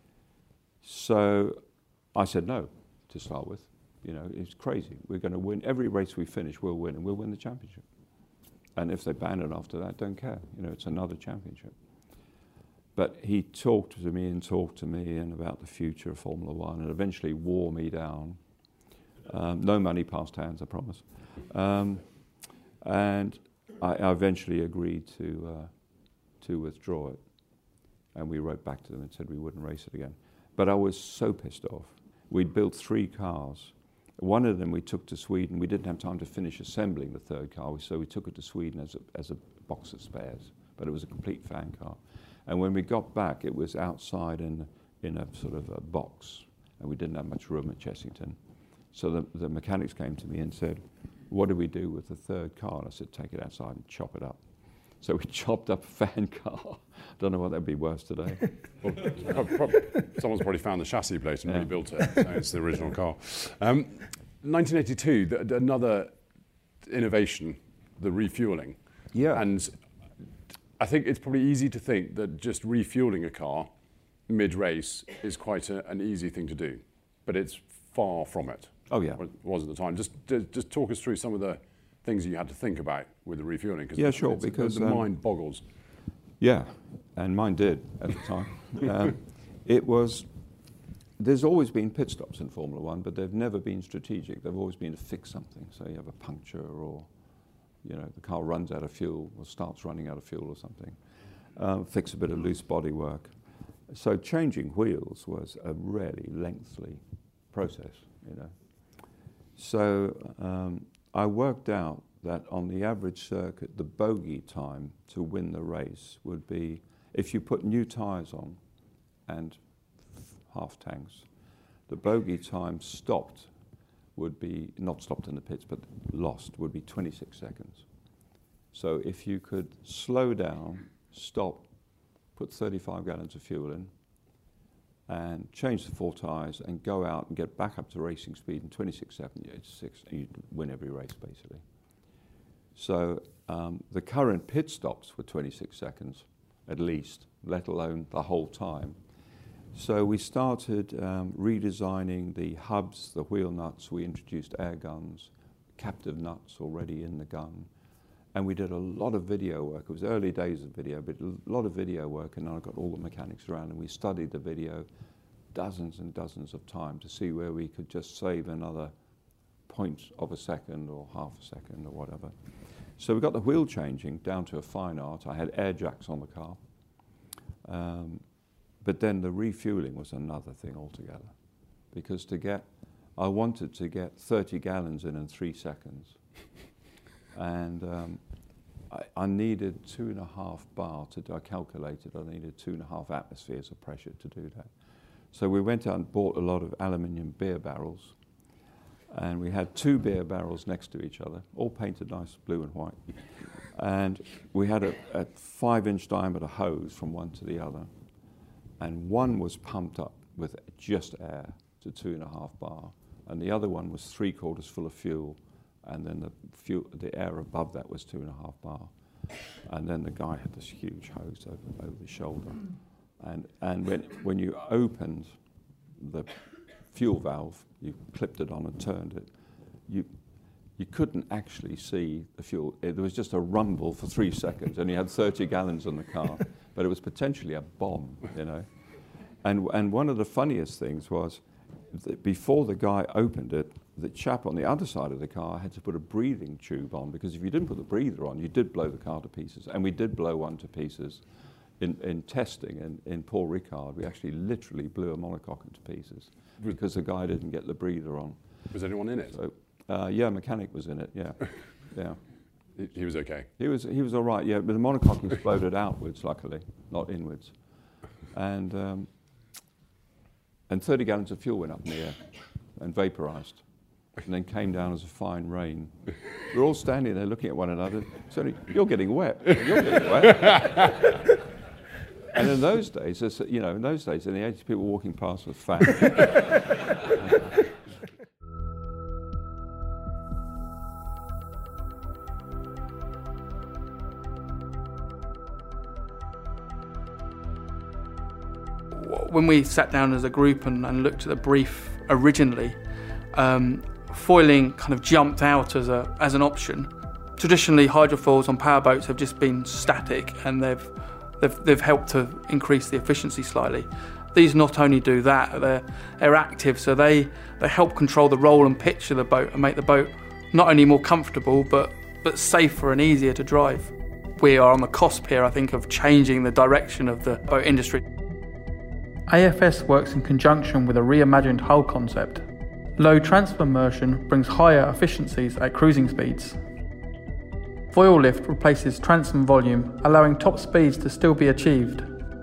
So I said no to start with. You know, it's crazy. We're going to win. Every race we finish, we'll win, and we'll win the championship. And if they ban it after that, don't care. You know, it's another championship. But he talked to me and talked to me and about the future of Formula One and eventually wore me down. Um, no money passed hands, I promise. Um, and I, I eventually agreed to uh, to withdraw it. And we wrote back to them and said we wouldn't race it again. But I was so pissed off. We'd built three cars. One of them we took to Sweden. We didn't have time to finish assembling the third car, so we took it to Sweden as a, as a box of spares. But it was a complete fan car. And when we got back, it was outside in, in a sort of a box, and we didn't have much room at Chessington. So the, the mechanics came to me and said, what do we do with the third car? And I said, take it outside and chop it up. So we chopped up a fan car. Don't know what that'd be worse today. Well, pro- pro- someone's probably found the chassis plate and Yeah. rebuilt it. So it's the original car. Um, nineteen eighty-two, th- another innovation, the refueling. Yeah. And I think it's probably easy to think that just refueling a car mid-race is quite a, an easy thing to do, but it's far from it. Oh, yeah. It was at the time. Just, just, just talk us through some of the things you had to think about with the refueling. Yeah, sure, it's, because, the um, mind boggles. Yeah, and mine did at the time. um, it was, there's always been pit stops in Formula One, but they've never been strategic. They've always been to fix something. So you have a puncture, or you know, the car runs out of fuel or starts running out of fuel or something. Um, fix a bit of loose body work. So changing wheels was a really lengthy process, you know. So um, I worked out that on the average circuit, the bogey time to win the race would be, if you put new tyres on and half tanks, the bogey time stopped would be, not stopped in the pits, but lost, would be twenty-six seconds. So if you could slow down, stop, put thirty-five gallons of fuel in, and change the four tyres and go out and get back up to racing speed in twenty-six seventy-six, you'd win every race basically. So um, the current pit stops were twenty-six seconds at least, let alone the whole time. So we started um, redesigning the hubs, the wheel nuts. We introduced air guns, captive nuts already in the gun. And we did a lot of video work. It was early days of video, but a lot of video work, and I got all the mechanics around, and we studied the video dozens and dozens of times to see where we could just save another point of a second or half a second or whatever. So we got the wheel changing down to a fine art. I had air jacks on the car. Um, but then the refueling was another thing altogether. Because to get, I wanted to get thirty gallons in in three seconds. And um, I, I needed two and a half bar to do, I calculated I needed two and a half atmospheres of pressure to do that. So we went out and bought a lot of aluminium beer barrels, and we had two beer barrels next to each other, all painted nice blue and white. And we had a, a five inch diameter hose from one to the other, and one was pumped up with just air to two and a half bar, and the other one was three quarters full of fuel, and then the fuel, the air above that was two and a half bar. And then the guy had this huge hose over, over his shoulder. And, and when, when you opened the fuel valve, you clipped it on and turned it, you, you couldn't actually see the fuel. It, there was just a rumble for three seconds, and you had thirty gallons in the car, but it was potentially a bomb, you know. And, and one of the funniest things was that before the guy opened it, the chap on the other side of the car had to put a breathing tube on, because if you didn't put the breather on, you did blow the car to pieces. And we did blow one to pieces. In, in testing in, in Paul Ricard, we actually literally blew a monocoque into pieces because the guy didn't get the breather on. Was anyone in it? So, uh, yeah, a mechanic was in it, yeah. yeah. He, he was okay? He was, he was all right, yeah, but the monocoque exploded outwards, luckily, not inwards. And, um, and thirty gallons of fuel went up in the air and vaporized, and then came down as a fine rain. We were all standing there looking at one another. So you're getting wet. You're getting wet. And in those days, you know, in those days, in the eighties, people were walking past with fans. When we sat down as a group and, and looked at the brief originally, um, foiling kind of jumped out as a as an option. Traditionally, hydrofoils on powerboats have just been static, and they've they've they've helped to increase the efficiency slightly. These not only do that, they're they're active, so they they help control the roll and pitch of the boat and make the boat not only more comfortable but but safer and easier to drive. We are on the cusp here, I think, of changing the direction of the boat industry. A F S works in conjunction with a reimagined hull concept. Low transfer immersion brings higher efficiencies at cruising speeds. Foil lift replaces transom volume, allowing top speeds to still be achieved.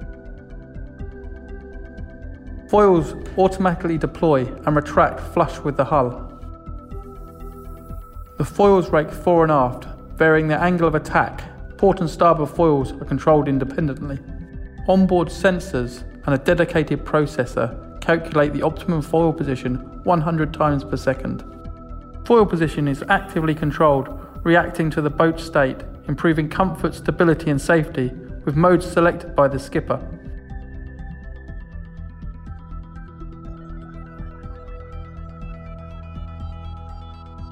Foils automatically deploy and retract flush with the hull. The foils rake fore and aft, varying their angle of attack. Port and starboard foils are controlled independently. Onboard sensors and a dedicated processor calculate the optimum foil position one hundred times per second. Foil position is actively controlled, reacting to the boat state, improving comfort, stability and safety, with modes selected by the skipper.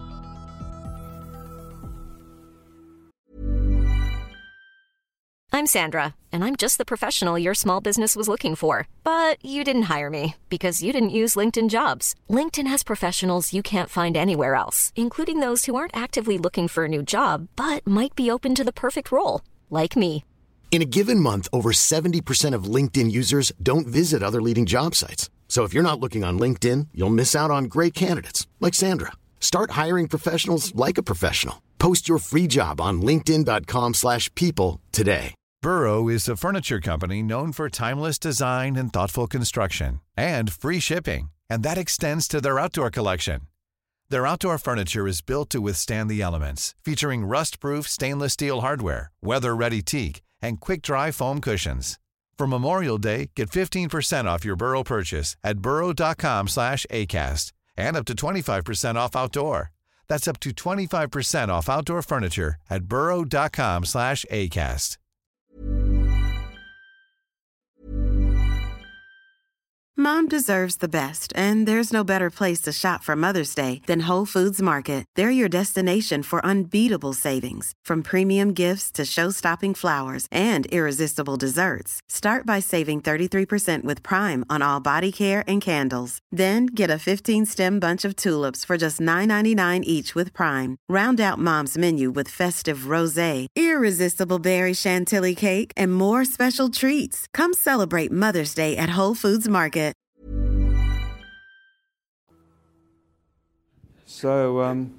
I'm Sandra, and I'm just the professional your small business was looking for. But you didn't hire me because you didn't use LinkedIn Jobs. LinkedIn has professionals you can't find anywhere else, including those who aren't actively looking for a new job, but might be open to the perfect role, like me. In a given month, over seventy percent of LinkedIn users don't visit other leading job sites. So if you're not looking on LinkedIn, you'll miss out on great candidates like Sandra. Start hiring professionals like a professional. Post your free job on linkedin dot com slash people today. Burrow is a furniture company known for timeless design and thoughtful construction and free shipping, and that extends to their outdoor collection. Their outdoor furniture is built to withstand the elements, featuring rust-proof stainless steel hardware, weather-ready teak, and quick-dry foam cushions. For Memorial Day, get fifteen percent off your Burrow purchase at burrow dot com slash acast and up to twenty-five percent off outdoor. That's up to twenty-five percent off outdoor furniture at burrow dot com slash acast. Mom deserves the best, and there's no better place to shop for Mother's Day than Whole Foods Market. They're your destination for unbeatable savings, from premium gifts to show-stopping flowers and irresistible desserts. Start by saving thirty-three percent with Prime on all body care and candles. Then get a fifteen-stem bunch of tulips for just nine ninety-nine each with Prime. Round out Mom's menu with festive rosé, irresistible berry chantilly cake, and more special treats. Come celebrate Mother's Day at Whole Foods Market. So, um,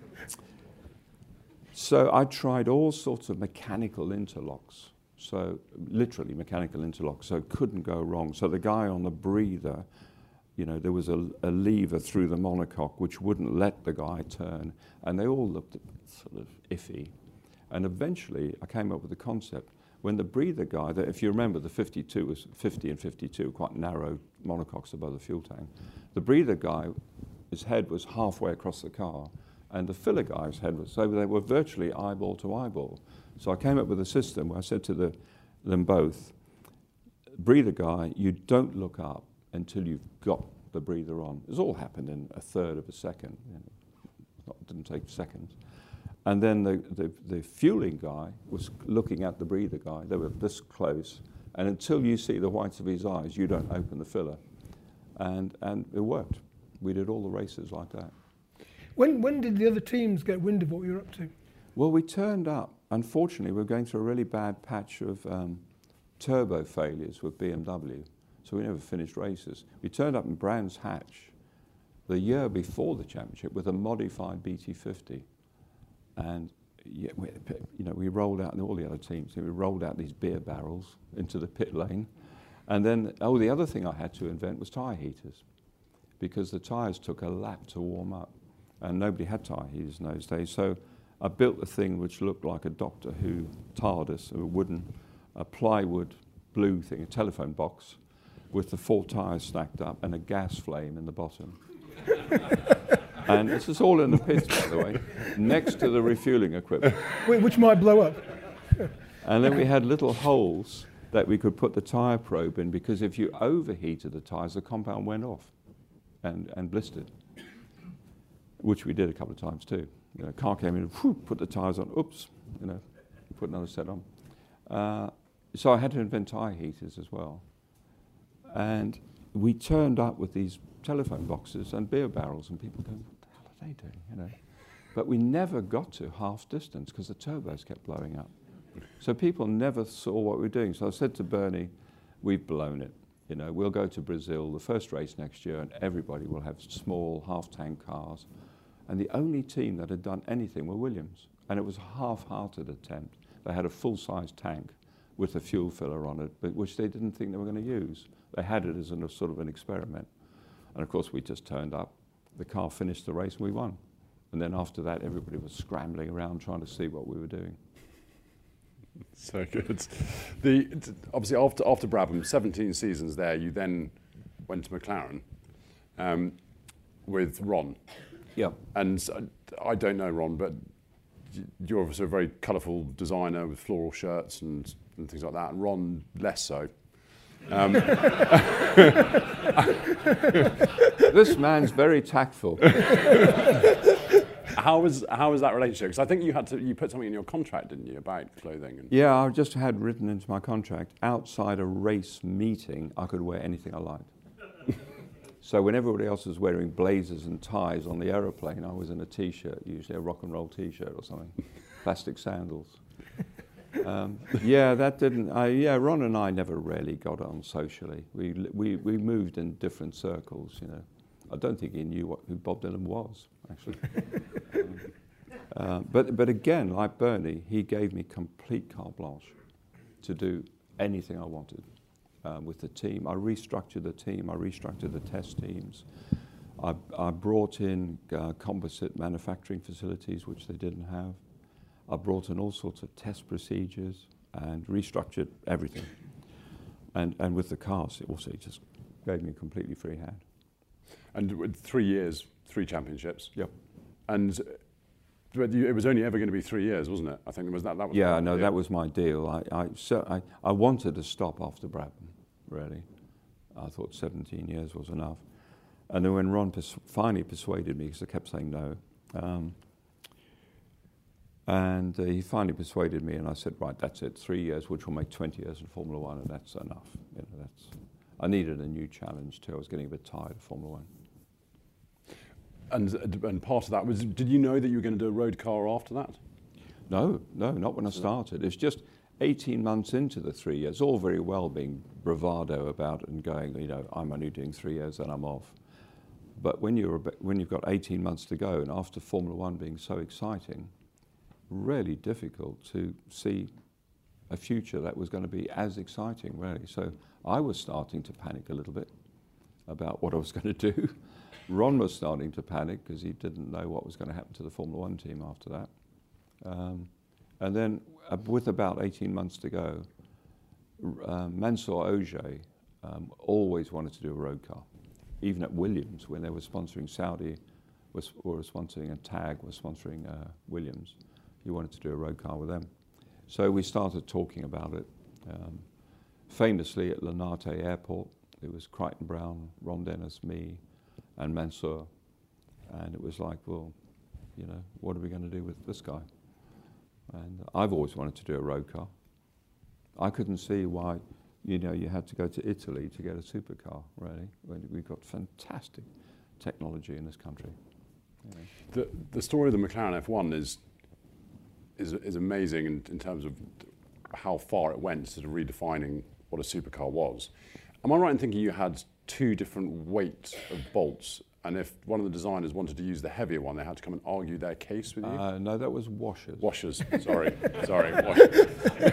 so I tried all sorts of mechanical interlocks. So literally mechanical interlocks, so it couldn't go wrong. So the guy on the breather, you know, there was a, a lever through the monocoque which wouldn't let the guy turn, and they all looked sort of iffy. And eventually I came up with the concept. When the breather guy, that if you remember, the fifty-two was fifty and fifty-two, quite narrow monocoques above the fuel tank. The breather guy, his head was halfway across the car, and the filler guy's head was, so they were virtually eyeball to eyeball. So I came up with a system where I said to the, them both, breather guy, you don't look up until you've got the breather on. It's all happened in a third of a second. You know, it didn't take seconds. And then the, the, the fueling guy was looking at the breather guy. They were this close. And until you see the whites of his eyes, you don't open the filler. And, and it worked. We did all the races like that. When, when did the other teams get wind of what you were up to? Well, we turned up. Unfortunately, we were going through a really bad patch of um, turbo failures with B M W. So we never finished races. We turned up in Brands Hatch the year before the championship with a modified B T fifty. And yeah, we, you know, we rolled out, and all the other teams, we rolled out these beer barrels into the pit lane. And then, oh, the other thing I had to invent was tyre heaters, because the tyres took a lap to warm up, and nobody had tyre heaters in those days. So I built a thing which looked like a Doctor Who TARDIS, a wooden, a plywood blue thing, a telephone box, with the four tyres stacked up and a gas flame in the bottom. And this is all in the pits, by the way, next to the refueling equipment. Which might blow up. And then we had little holes that we could put the tyre probe in, because if you overheated the tyres, the compound went off and, and blistered, which we did a couple of times too. You know, a car came in, whew, put the tyres on, oops, you know, put another set on. Uh, so I had to invent tyre heaters as well. And we turned up with these telephone boxes and beer barrels, and people going, what the hell are they doing, you know? But we never got to half distance because the turbos kept blowing up. So people never saw what we were doing. So I said to Bernie, we've blown it. You know, we'll go to Brazil, the first race next year, and everybody will have small half-tank cars. And the only team that had done anything were Williams. And it was a half-hearted attempt. They had a full-size tank with a fuel filler on it, but which they didn't think they were going to use. They had it as a sort of an experiment. And of course, we just turned up. The car finished the race, and we won. And then after that, everybody was scrambling around trying to see what we were doing. So good. The, obviously, after, after Brabham, seventeen seasons there, you then went to McLaren um, with Ron. Yeah. And I don't know Ron, but you're obviously a very colourful designer with floral shirts and, and things like that, and Ron less so. Um, this man's very tactful. how was how was that relationship? Because I think you had to you put something in your contract, didn't you, about clothing? And Yeah, I just had written into my contract, outside a race meeting, I could wear anything I liked. So when everybody else was wearing blazers and ties on the aeroplane, I was in a T-shirt, usually a rock and roll T-shirt or something, plastic sandals. Um, yeah, that didn't. I, yeah, Ron and I never really got on socially. We we we moved in different circles. You know, I don't think he knew what who Bob Dylan was actually. um, uh, but but again, like Bernie, he gave me complete carte blanche to do anything I wanted. Um, with the team, I restructured the team. I restructured the test teams. I, I brought in uh, composite manufacturing facilities, which they didn't have. I brought in all sorts of test procedures and restructured everything. And and with the cars, it also just gave me a completely free hand. And with three years, three championships. Yep. And but you, it was only ever going to be three years, wasn't it? I think it was that. That was yeah, no, that was my deal. I I, so I I wanted to stop after Brabham, really. I thought seventeen years was enough. And then when Ron pers- finally persuaded me, because I kept saying no, um, and uh, he finally persuaded me, and I said, right, that's it, three years, which will make twenty years in Formula One, and that's enough. You know, that's. I needed a new challenge too. I was getting a bit tired of Formula One. And and part of that was, did you know that you were going to do a road car after that? No, no, not when I started. It's just eighteen months into the three years, all very well being bravado about it and going, you know, I'm only doing three years and I'm off. But when you're a bit, when you've got eighteen months to go, and after Formula One being so exciting, really difficult to see a future that was going to be as exciting, really. So I was starting to panic a little bit about what I was going to do. Ron was starting to panic because he didn't know what was going to happen to the Formula One team after that. Um, and then uh, with about eighteen months to go, uh, Mansour Ogier um, always wanted to do a road car. Even at Williams, when they were sponsoring Saudi, was, or was sponsoring a tag, was sponsoring uh, Williams, he wanted to do a road car with them. So we started talking about it. Um, famously at Linate Airport, it was Crichton Brown, Ron Dennis, me, and Mansour, and it was like, well, you know, what are we going to do with this guy? And I've always wanted to do a road car. I couldn't see why, you know, you had to go to Italy to get a supercar, really, when we've got fantastic technology in this country. You know. The the story of the McLaren F one is is is amazing in, in terms of how far it went to redefining what a supercar was. Am I right in thinking you had two different weights of bolts, and if one of the designers wanted to use the heavier one, they had to come and argue their case with you? Uh, no, that was washers. Washers, sorry, sorry. Washers.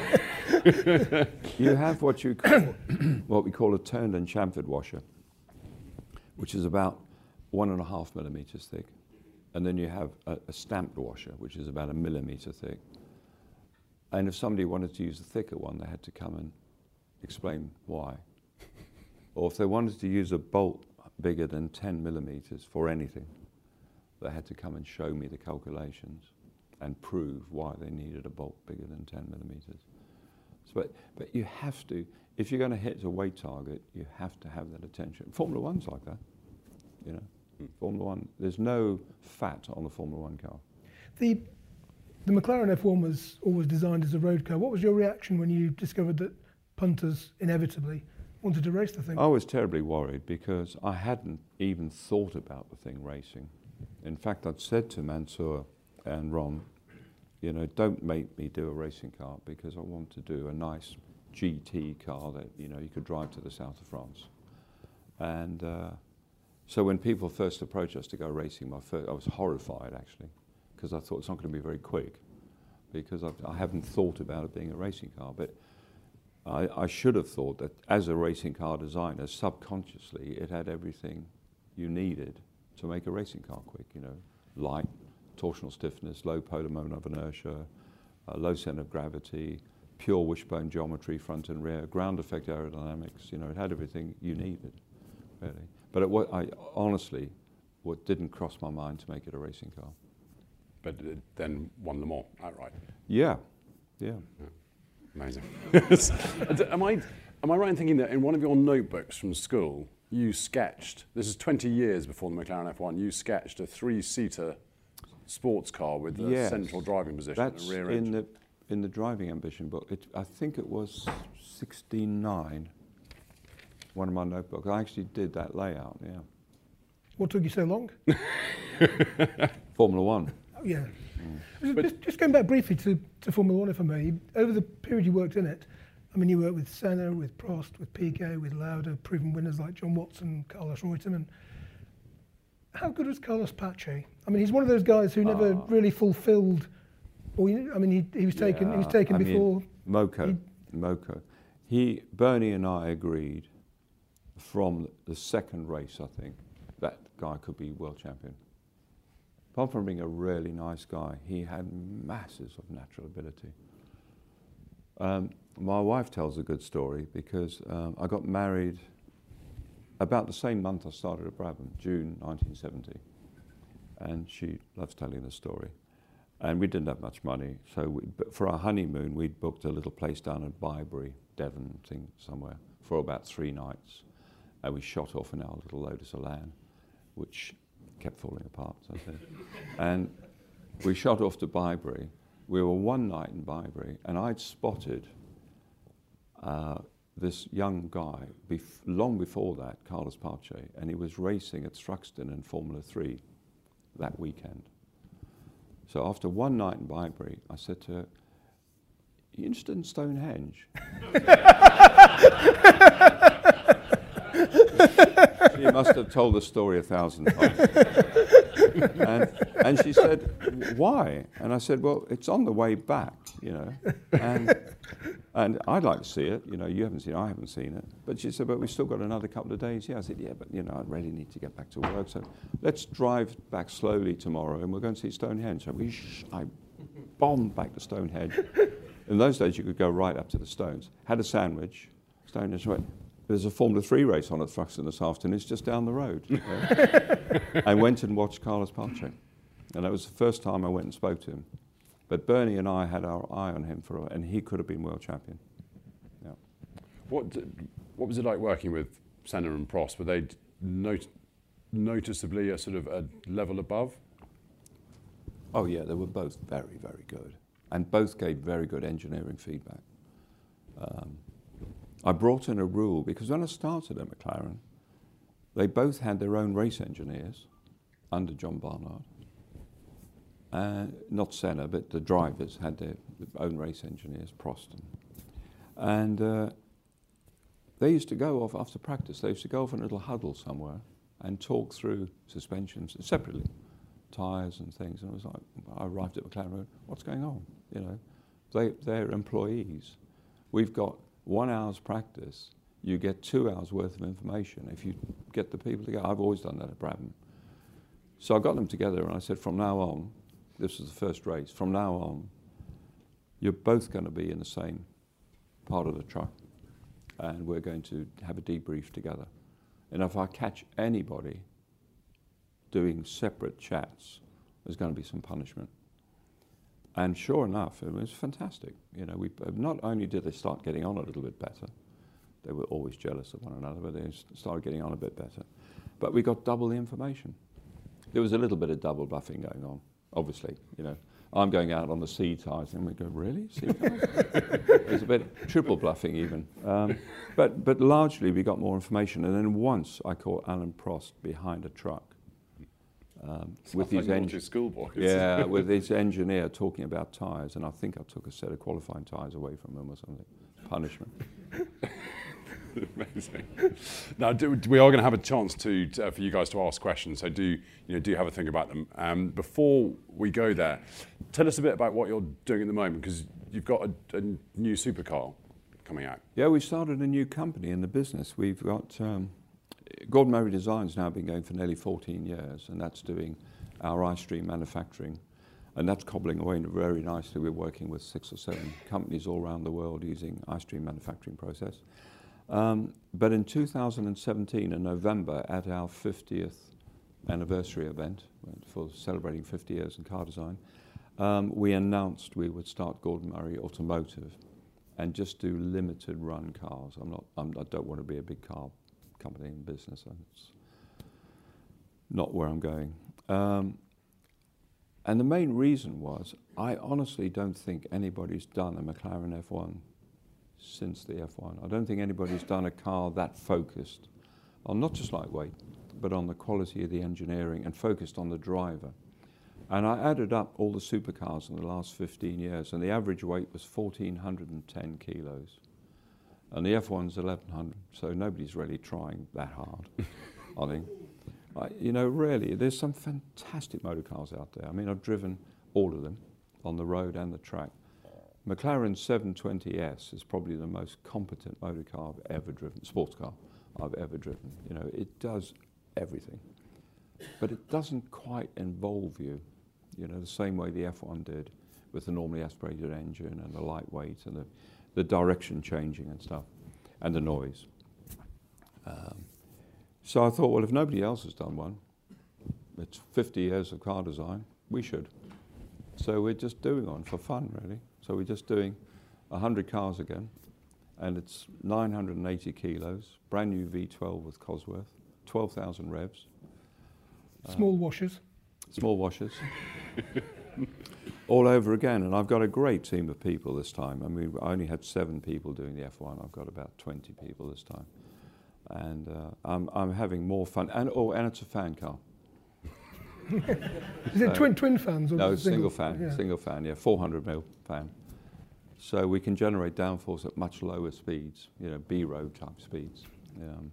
You have what you call, what we call a turned and chamfered washer, which is about one and a half millimeters thick, and then you have a, a stamped washer, which is about a millimeter thick. And if somebody wanted to use the thicker one, they had to come and explain why. Or if they wanted to use a bolt bigger than ten millimeters for anything, they had to come and show me the calculations and prove why they needed a bolt bigger than ten millimeters. So, but, but you have to, if you're going to hit a weight target, you have to have that attention. Formula One's like that, you know. Mm. Formula One, there's no fat on the Formula One car. The the McLaren F one was always designed as a road car. What was your reaction when you discovered that punters inevitably wanted to race the thing? I was terribly worried because I hadn't even thought about the thing racing. In fact, I'd said to Mansour and Ron, you know, don't make me do a racing car because I want to do a nice G T car that, you know, you could drive to the south of France. And uh, so when people first approached us to go racing, my first, I was horrified actually, because I thought it's not going to be very quick, because I've, I haven't thought about it being a racing car. But I, I should have thought that as a racing car designer, subconsciously, it had everything you needed to make a racing car quick, you know, light, torsional stiffness, low polar moment of inertia, uh, low center of gravity, pure wishbone geometry, front and rear, ground effect aerodynamics, you know, it had everything you needed, really. But it, what I honestly, what didn't cross my mind to make it a racing car. But it then won them all outright. Yeah, yeah. yeah. Amazing. am I am I right in thinking that in one of your notebooks from school, you sketched, this is twenty years before the McLaren F one, you sketched a three-seater sports car with a Yes. central driving position That's and a rear in engine. the in the driving ambition book. It, I think it was sixty-nine. One of my notebooks. I actually did that layout. Yeah. What took you so long? Formula One. Oh, yeah. Just- just, just going back briefly to, to Formula One, if I may. Over the period you worked in it, I mean, you worked with Senna, with Prost, with Piquet, with Lauda, proven winners like John Watson, Carlos Reutemann. How good was Carlos Pache? I mean, he's one of those guys who never Ah. really fulfilled. Or you- I mean, he, he was taken. He was Yeah, taken I before. Mean, Moco. he- Moco. He, Bernie and I agreed from the second race, I think, that guy could be world champion. Apart from being a really nice guy, he had masses of natural ability. Um, my wife tells a good story because um, I got married about the same month I started at Brabham, June nineteen seventy. And she loves telling the story. And we didn't have much money, so we, but for our honeymoon, we'd booked a little place down in Bybury, Devon, thing somewhere, for about three nights. And we shot off in our little Lotus Elan, which kept falling apart, as I said. And we shot off to Bybury. We were one night in Bybury, and I'd spotted uh, this young guy, bef- long before that, Carlos Pache, and he was racing at Thruxton in Formula three that weekend. So after one night in Bybury, I said to her, "You interested in Stonehenge?" She must have told the story a thousand times. and, and she said, "Why?" And I said, "Well, it's on the way back, you know, and, and I'd like to see it. You know, you haven't seen it, I haven't seen it." But she said, "But we've still got another couple of days." Yeah, I said, "Yeah, but, you know, I really need to get back to work. So let's drive back slowly tomorrow and we'll go and see Stonehenge." So we sh- I bombed back to Stonehenge. In those days, you could go right up to the stones. Had a sandwich. Stonehenge went, "There's a Formula three race on at Thruxton this afternoon. It's just down the road." You know? I went and watched Carlos Pache. And that was the first time I went and spoke to him. But Bernie and I had our eye on him, for, a, and he could have been world champion. Yeah. What d- what was it like working with Senna and Prost? Were they d- not- noticeably a sort of a level above? Oh yeah, they were both very, very good. And both gave very good engineering feedback. Um, I brought in a rule, because when I started at McLaren, they both had their own race engineers under John Barnard. Uh, not Senna, but the drivers had their own race engineers, Prost. And uh, they used to go off after practice, they used to go off in a little huddle somewhere and talk through suspensions separately, tyres and things. And it was like, I arrived at McLaren and went, "What's going on?" You know, they, they're employees. We've got one hour's practice, you get two hours worth of information if you get the people together. I've always done that at Brabham. So I got them together and I said, from now on, this was the first race, from now on, you're both going to be in the same part of the truck and we're going to have a debrief together. And if I catch anybody doing separate chats, there's going to be some punishment. And sure enough, it was fantastic. You know, we not only did they start getting on a little bit better, they were always jealous of one another, but they started getting on a bit better. But we got double the information. There was a little bit of double bluffing going on, obviously. You know, I'm going out on the C tyres, and we go, "Really, C tyres?" There's a bit triple bluffing even. Um, but but largely we got more information. And then once I caught Alan Prost behind a truck. Um, with his like engine, schoolboys. yeah, with his engineer talking about tyres, and I think I took a set of qualifying tyres away from him or something. Punishment. Amazing. Now, do, we are going to have a chance to, to uh, for you guys to ask questions. So do you know do have a think about them. Um, before we go there, tell us a bit about what you're doing at the moment, because you've got a, a new supercar coming out. Yeah, we started a new company in the business. We've got. Um, Gordon Murray Design's now been going for nearly fourteen years, and that's doing our iStream manufacturing, and that's cobbling away very nicely. We're working with six or seven companies all around the world using iStream manufacturing process. Um, but in two thousand seventeen, in November, at our fiftieth anniversary event for celebrating fifty years in car design, um, we announced we would start Gordon Murray Automotive and just do limited run cars. I'm not. I'm, I don't want to be a big car company in business, and it's not where I'm going. Um, and the main reason was, I honestly don't think anybody's done a McLaren F one since the F one. I don't think anybody's done a car that focused on not just lightweight, but on the quality of the engineering and focused on the driver. And I added up all the supercars in the last fifteen years, and the average weight was one thousand four hundred ten kilos. And the F one's eleven hundred, so nobody's really trying that hard, I think. I, you know, really, there's some fantastic motor cars out there. I mean, I've driven all of them on the road and the track. McLaren seven twenty S is probably the most competent motor car I've ever driven, sports car I've ever driven. You know, it does everything, but it doesn't quite involve you, you know, the same way the F one did with the normally aspirated engine and the lightweight and the, the direction changing and stuff, and the noise. Um, so I thought, well, if nobody else has done one, it's fifty years of car design, we should. So we're just doing one for fun, really. So we're just doing one hundred cars again, and it's nine hundred eighty kilos, brand new V twelve with Cosworth, twelve thousand revs. Small um, washers. Small washers. All over again, and I've got a great team of people this time. I mean, I only had seven people doing the F one. I've got about twenty people this time. And uh, I'm, I'm having more fun. And oh, and it's a fan car. Is it twin twin fans? Or No, single, single fan, yeah. single fan, yeah, four hundred mil fan. So we can generate downforce at much lower speeds, you know, B-road type speeds. Um,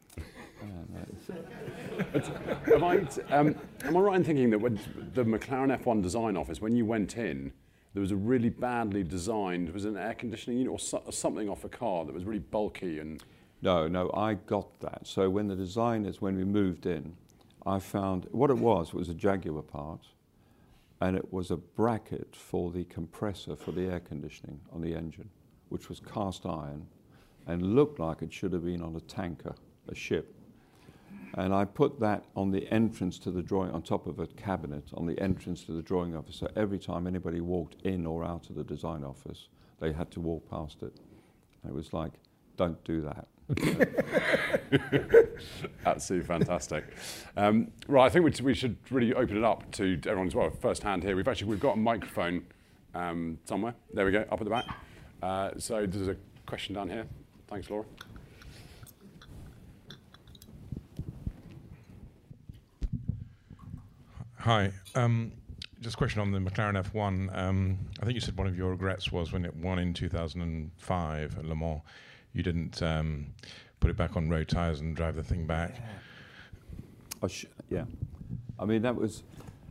But, am, I, um, am I right in thinking that when the McLaren F one design office, when you went in, there was a really badly designed, was it an air conditioning unit or, so, or something off a car that was really bulky and... No, no, I got that. So when the designers, when we moved in, I found, what it was, was a Jaguar part, and it was a bracket for the compressor for the air conditioning on the engine, which was cast iron, and looked like it should have been on a tanker, a ship. And I put that on the entrance to the drawing, on top of a cabinet, on the entrance to the drawing office. So every time anybody walked in or out of the design office, they had to walk past it. And it was like, don't do that. Absolutely fantastic. Um, right, I think we, we should really open it up to everyone as well, first hand here. We've actually we've got a microphone um, somewhere. There we go, up at the back. Uh, so there's a question down here. Thanks, Laura. Hi. Um, just a question on the McLaren F one. Um, I think you said one of your regrets was when it won in two thousand five at Le Mans, you didn't um, put it back on road tyres and drive the thing back. Oh, sh- yeah. I mean, that was...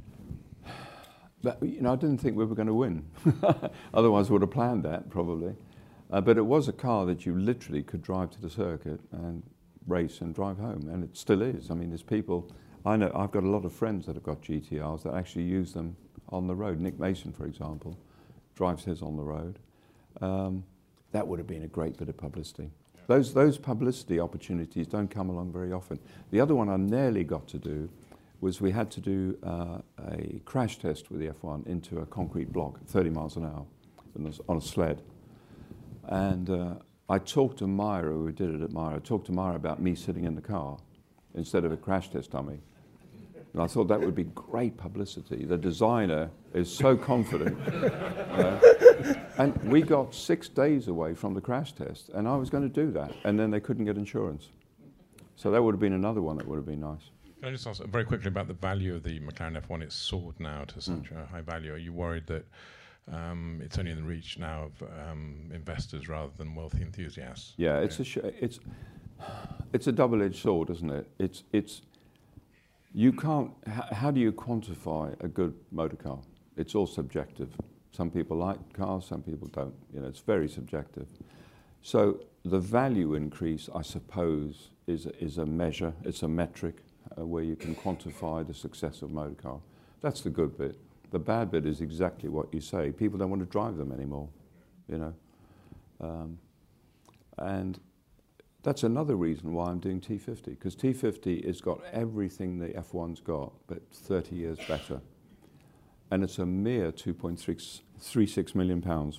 That, you know, I didn't think we were going to win. Otherwise, I would have planned that, probably. Uh, but it was a car that you literally could drive to the circuit and race and drive home, and it still is. I mean, there's people... I know I've got a lot of friends that have got G T Rs that actually use them on the road. Nick Mason, for example, drives his on the road. Um, that would have been a great bit of publicity. Those those publicity opportunities don't come along very often. The other one I nearly got to do was we had to do uh, a crash test with the F one into a concrete block at thirty miles an hour on a sled. And uh, I talked to Myra, who did it at Myra, I talked to Myra about me sitting in the car instead of a crash test dummy. And I thought that would be great publicity. The designer is so confident. uh, and we got six days away from the crash test, and I was going to do that, and then they couldn't get insurance. So that would have been another one that would have been nice. Can I just ask very quickly about the value of the McLaren F one? It's soared now to such Mm. a high value. Are you worried that um, it's only in the reach now of um, investors rather than wealthy enthusiasts? Yeah, it's a sh- it's it's a double-edged sword, isn't it? It's it's you can't. H- how do you quantify a good motor car? It's all subjective. Some people like cars, some people don't. You know, it's very subjective. So the value increase, I suppose, is is a measure. It's a metric uh, where you can quantify the success of a motor car. That's the good bit. The bad bit is exactly what you say. People don't want to drive them anymore. You know, um, and that's another reason why I'm doing T fifty, because T fifty has got everything the F one's got, but thirty years better. And it's a mere two point three six million pounds.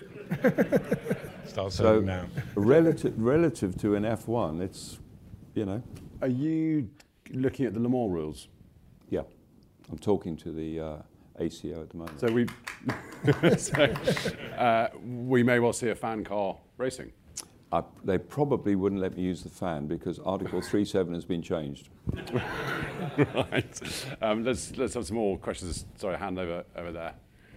Start So selling now. relative, relative to an F one, it's, you know. Are you looking at the Le Mans rules? Yeah. I'm talking to the uh, A C O at the moment. So we, so, uh, we may well see a fan car racing. Uh, they probably wouldn't let me use the fan because Article three seven has been changed. Right. Um, let's let's have some more questions. Sorry, hand over over there.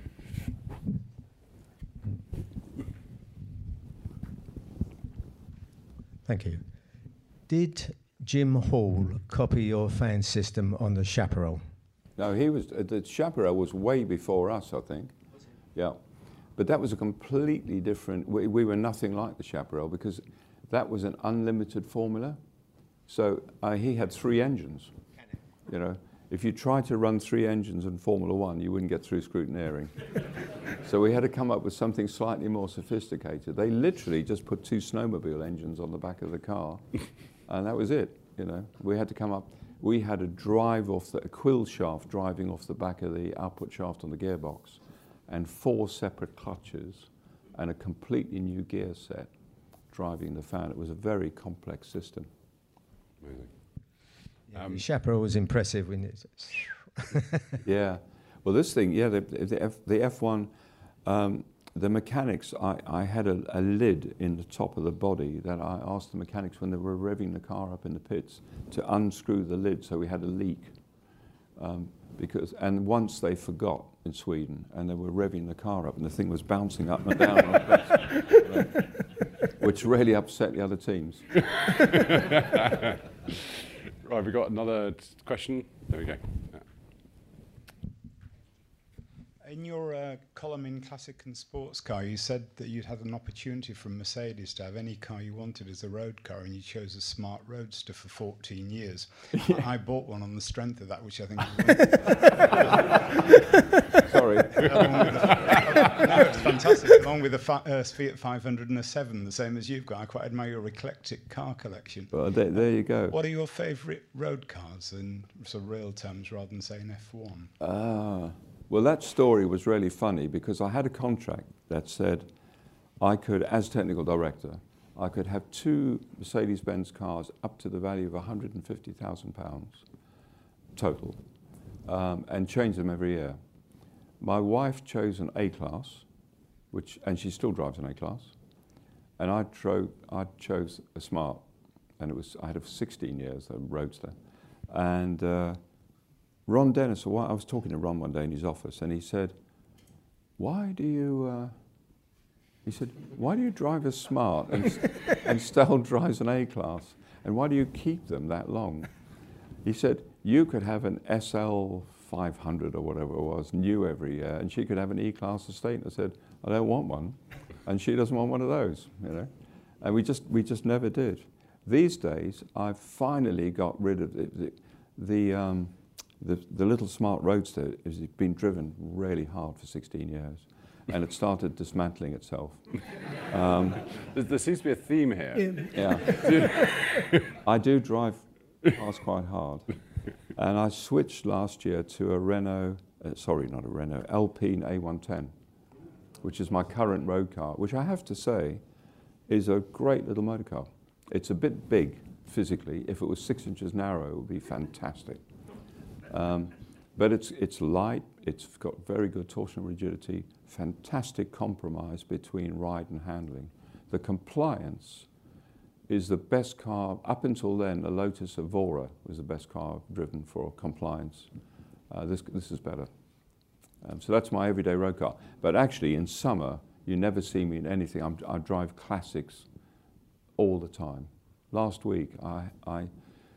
Thank you. Did Jim Hall copy your fan system on the Chaparral? No, he was, uh, the Chaparral was way before us, I think. Yeah. But that was a completely different, we, we were nothing like the Chaparral because that was an unlimited formula. So uh, he had three engines. You know, if you tried to run three engines in Formula One, you wouldn't get through scrutineering. So we had to come up with something slightly more sophisticated. They literally just put two snowmobile engines on the back of the car, and that was it. You know, we had to come up. We had a drive off the a quill shaft driving off the back of the output shaft on the gearbox, and four separate clutches, and a completely new gear set driving the fan. It was a very complex system. Amazing. Yeah, Um, the Chaparral was impressive when it. Yeah, well, this thing, yeah, the, the, F, the F one, um, the mechanics, I, I had a, a lid in the top of the body that I asked the mechanics when they were revving the car up in the pits to unscrew the lid so we had a leak. Um, because, and once they forgot in Sweden and they were revving the car up and the thing was bouncing up and down, on the pits, which really upset the other teams. Right, we've got another t- question. There we go. Yeah. In your uh, column in Classic and Sports Car, you said that you'd had an opportunity from Mercedes to have any car you wanted as a road car, and you chose a Smart Roadster for fourteen years. Yeah. I, I bought one on the strength of that, which I think was Sorry. the, no, it's fantastic. Along with a fa- uh, Fiat five hundred and a seven, the same as you've got. I quite admire your eclectic car collection. Well, there, there you go. What are your favourite road cars in sort of real terms rather than, say, an F one? Ah. Well, that story was really funny because I had a contract that said I could, as technical director, I could have two Mercedes-Benz cars up to the value of one hundred fifty thousand pounds total, um, and change them every year. My wife chose an A-Class, which, and she still drives an A-Class, and I, tro- I chose a Smart, and it was I had it for sixteen years, a Roadster, and. Uh, Ron Dennis, I was talking to Ron one day in his office, and he said, why do you, uh, he said, why do you drive a Smart and, and Stell drives an A-Class? And why do you keep them that long? He said, you could have an S L five hundred or whatever it was, new every year, and she could have an E-Class estate. And I said, I don't want one. And she doesn't want one of those, you know. And we just, we just never did. These days, I've finally got rid of the, the, the um, The, the little Smart Roadster has been driven really hard for sixteen years, and it started dismantling itself. Um, there, there seems to be a theme here. Yeah. yeah. I do drive cars quite hard, and I switched last year to a Renault, uh, sorry, not a Renault, Alpine A one ten, which is my current road car, which I have to say is a great little motor car. It's a bit big physically. If it was six inches narrow, it would be fantastic. Um, but it's it's light, it's got very good torsional rigidity, fantastic compromise between ride and handling. The compliance is the best car, up until then, the Lotus Evora was the best car I've driven for compliance. Uh, this this is better. Um, so that's my everyday road car. But actually, in summer, you never see me in anything. I'm, I drive classics all the time. Last week, I, I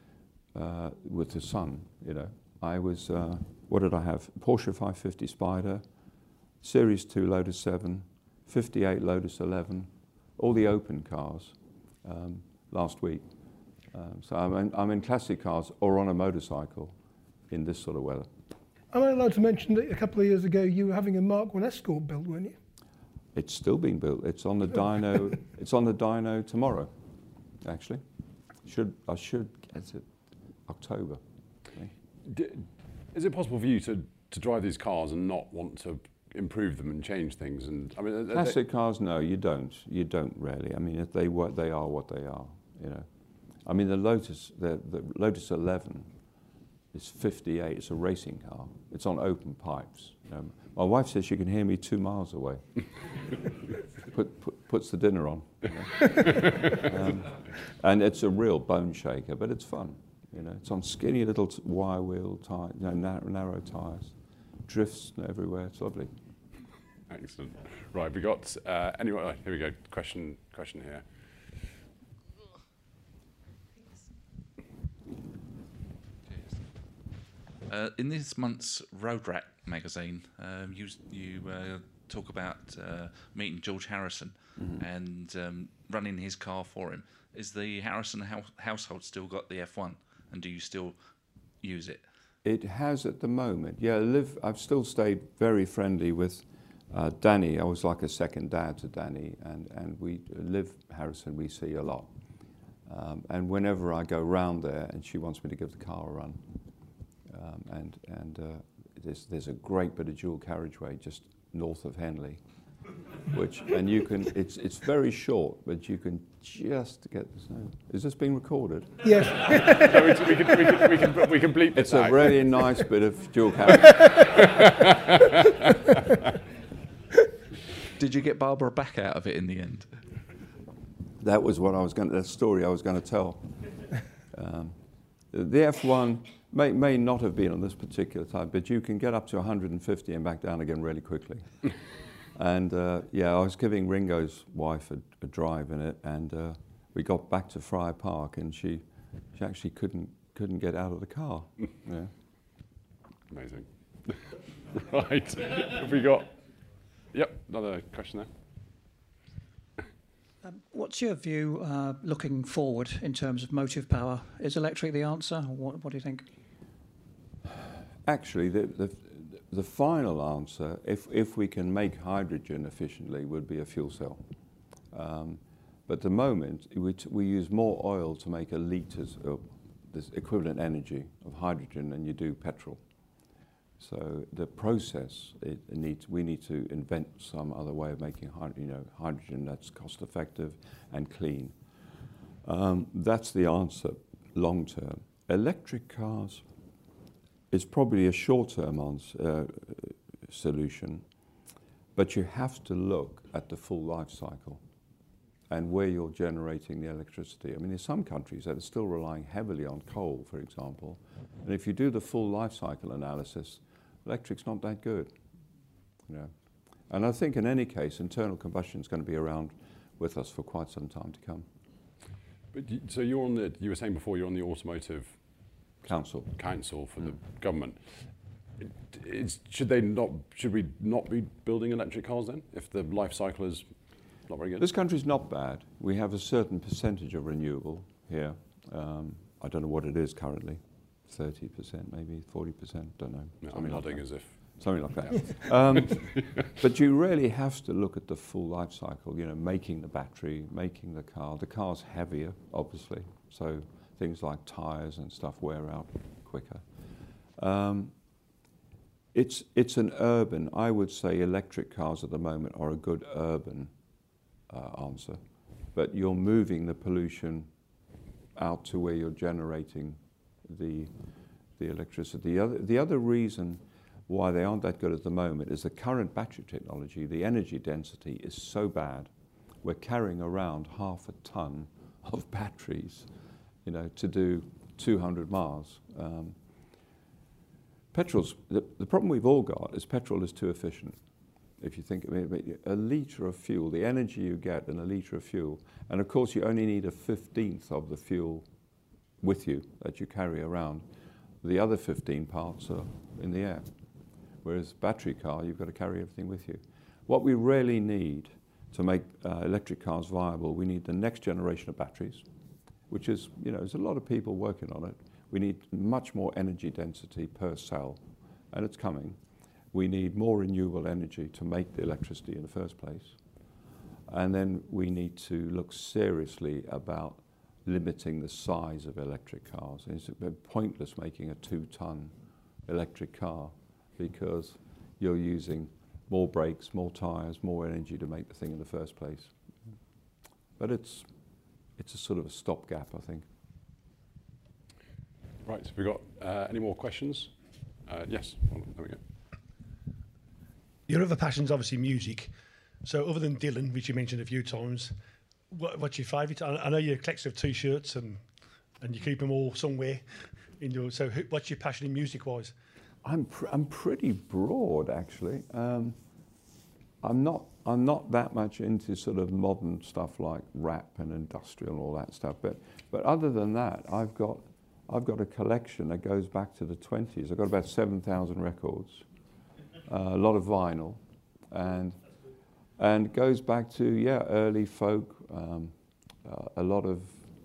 uh, with the sun, you know, I was, uh, what did I have? Porsche five fifty Spider, Series two Lotus seven, fifty-eight Lotus eleven, all the open cars um, last week. Um, so I'm in, I'm in classic cars or on a motorcycle in this sort of weather. Am I allowed to mention that a couple of years ago you were having a Mark one Escort built, weren't you? It's still being built. It's on the dyno. It's on the dyno tomorrow, actually. Should I should get it October. Okay. D- is it possible for you to, to drive these cars and not want to improve them and change things? And I mean, classic they... cars, no, you don't. You don't really. I mean, if they what they are, what they are. You know, I mean, the Lotus, the, the Lotus eleven, It's fifty-eight. It's a racing car. It's on open pipes. You know, my wife says she can hear me two miles away. put, put, puts the dinner on. You know? um, and it's a real bone shaker, but it's fun. You know, it's on skinny little t- wire wheel tires, you know, narrow, narrow tires, drifts everywhere. It's lovely. Excellent. Right, we got uh, anyone. Oh, here we go. Question, question here. Uh, in this month's Road Rat magazine, um, you you uh, talk about uh, meeting George Harrison mm-hmm. and um, running his car for him. Is the Harrison house- household still got the F one, and do you still use it? It has at the moment. Yeah, Liv, I've still stayed very friendly with uh, Danny. I was like a second dad to Danny, and and we Liv Harrison we see a lot. Um, and whenever I go round there, and she wants me to give the car a run. Um, and and uh, there's, there's a great bit of dual carriageway just north of Henley, which and you can it's it's very short, but you can just get the snow. Is this being recorded? Yes. No, we, we, can, we, can, we, can, we can bleep It's this a out. really nice bit of dual carriageway. Did you get Barbara back out of it in the end? That was what I was going. The story I was going to tell. Um, the F one. May, may not have been on this particular type, but you can get up to one hundred fifty and back down again really quickly. and uh, yeah, I was giving Ringo's wife a, a drive in it, and uh, we got back to Friar Park, and she she actually couldn't couldn't get out of the car. Yeah. Amazing. Right, have we got? Yep, another question there. Um, what's your view uh, looking forward in terms of motive power? Is electric the answer, or what, what do you think? Actually, the, the the final answer, if if we can make hydrogen efficiently, would be a fuel cell. Um, but at the moment, we, t- we use more oil to make a litre of this equivalent energy of hydrogen than you do petrol. So the process, it, it needs, we need to invent some other way of making hyd- you know, hydrogen that's cost effective and clean. Um, that's the answer long term. Electric cars is probably a short term ans- uh, solution, but you have to look at the full life cycle and where you're generating the electricity. I mean, there's some countries that are still relying heavily on coal, for example, and if you do the full life cycle analysis, electric's not that good, you know. And I think in any case, internal combustion is going to be around with us for quite some time to come. But you, so you're on the. You were saying before you're on the automotive council. Council for mm. the government. It, it's, should they not? Should we not be building electric cars then? If the life cycle is not very good. This country's not bad. We have a certain percentage of renewable here. Um, I don't know what it is currently. thirty percent, maybe forty percent, don't know. No, I'm nodding like as if. Something like that. um, but you really have to look at the full life cycle, you know, making the battery, making the car. The car's heavier, obviously, so things like tyres and stuff wear out quicker. Um, it's, it's an urban, I would say electric cars at the moment are a good urban uh, answer, but you're moving the pollution out to where you're generating the the electricity. The other, the other reason why they aren't that good at the moment is the current battery technology, the energy density is so bad. We're carrying around half a ton of batteries, you know, to do two hundred miles. Um, petrol's, the, the problem we've all got is petrol is too efficient. If you think, I mean, a litre of fuel, the energy you get in a litre of fuel, and of course you only need a fifteenth of the fuel with you that you carry around. The other fifteen parts are in the air. Whereas battery car, you've got to carry everything with you. What we really need to make uh, electric cars viable, we need the next generation of batteries, which is, you know, there's a lot of people working on it. We need much more energy density per cell, and it's coming. We need more renewable energy to make the electricity in the first place. And then we need to look seriously about limiting the size of electric cars. It's pointless making a two-ton electric car because you're using more brakes, more tyres, more energy to make the thing in the first place. But it's it's a sort of a stopgap, I think. Right, so we've got uh, any more questions? Uh, yes, well, there we go. Your other passion's obviously music. So other than Dylan, which you mentioned a few times, what, what's your favourite? I, I know you're a collector of T-shirts and and you keep them all somewhere. In your, so who, what's your passion in music-wise? I'm pr- I'm pretty broad actually. Um, I'm not I'm not that much into sort of modern stuff like rap and industrial and all that stuff. But but other than that, I've got I've got a collection that goes back to the twenties. I've got about seven thousand records, uh, a lot of vinyl, and and goes back to yeah early folk, um, uh, a lot of.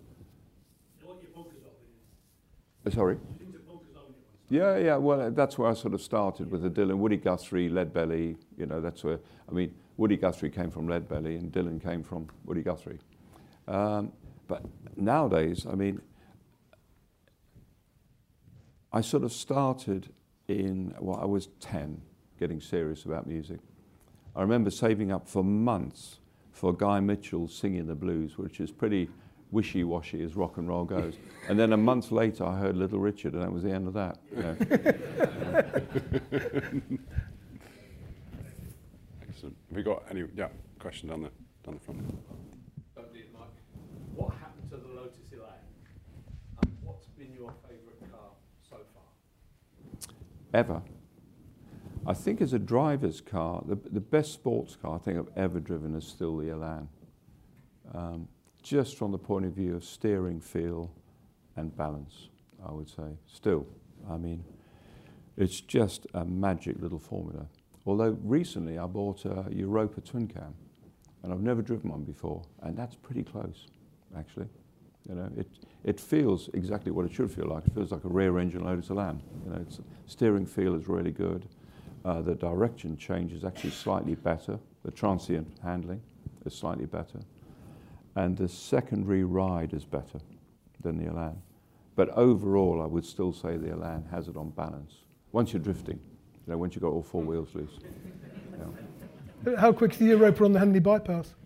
Uh, sorry. Yeah, yeah. Well, that's where I sort of started with the Dylan, Woody Guthrie, Leadbelly. You know, that's where I mean, Woody Guthrie came from Leadbelly, and Dylan came from Woody Guthrie. Um, but nowadays, I mean, I sort of started in well, I was ten, getting serious about music. I remember saving up for months for Guy Mitchell singing the blues, which is pretty wishy-washy as rock and roll goes. And then a month later, I heard Little Richard, and that was the end of that. You know. Excellent. Have we got any yeah, question down the, down the front? What happened to the Lotus Elan? And what's been your favourite car so far? Ever. I think as a driver's car, the, the best sports car I think I've ever driven is still the Elan. Um, just from the point of view of steering, feel and balance, I would say. Still, I mean, it's just a magic little formula. Although recently I bought a Europa twin cam, and I've never driven one before, and that's pretty close, actually. You know, it it feels exactly what it should feel like. It feels like a rear-engine Lotus Elan. You know, its steering feel is really good. Uh, the direction change is actually slightly better. The transient handling is slightly better. And the secondary ride is better than the Elan. But overall, I would still say the Elan has it on balance. Once you're drifting, you know, once you've got all four wheels loose. Yeah. How quick is the Europa on the Henley bypass?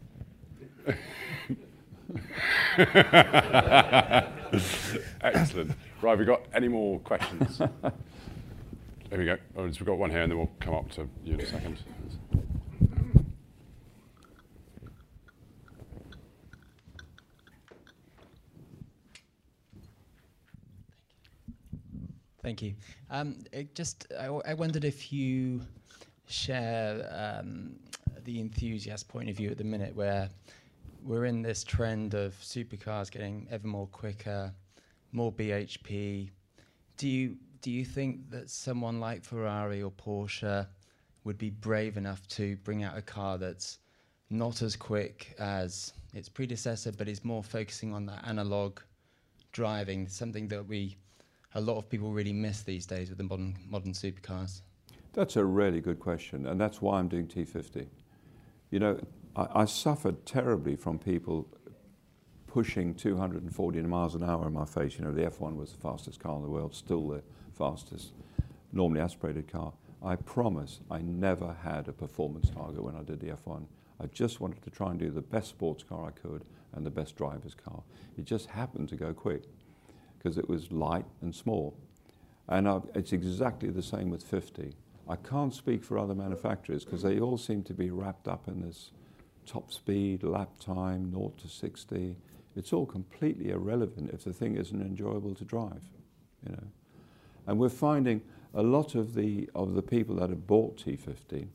Excellent. Right, we got any more questions? There we go. Oh, we've got one here, and then we'll come up to you in a second. Thank you. Um, it just, I, w- I wondered if you share um, the enthusiast point of view at the minute, where we're in this trend of supercars getting ever more quicker, more B H P. Do you do you think that someone like Ferrari or Porsche would be brave enough to bring out a car that's not as quick as its predecessor, but is more focusing on that analog driving, something that we a lot of people really miss these days with the modern modern supercars? That's a really good question, and that's why I'm doing T fifty. You know, I, I suffered terribly from people pushing two hundred forty miles an hour in my face. You know, the F one was the fastest car in the world, still the fastest, normally aspirated car. I promise I never had a performance target when I did the F one. I just wanted to try and do the best sports car I could and the best driver's car. It just happened to go quick because it was light and small. And I, it's exactly the same with fifty. I can't speak for other manufacturers because they all seem to be wrapped up in this top speed, lap time, zero to sixty. It's all completely irrelevant if the thing isn't enjoyable to drive, you know. And we're finding a lot of the of the people that have bought T fifty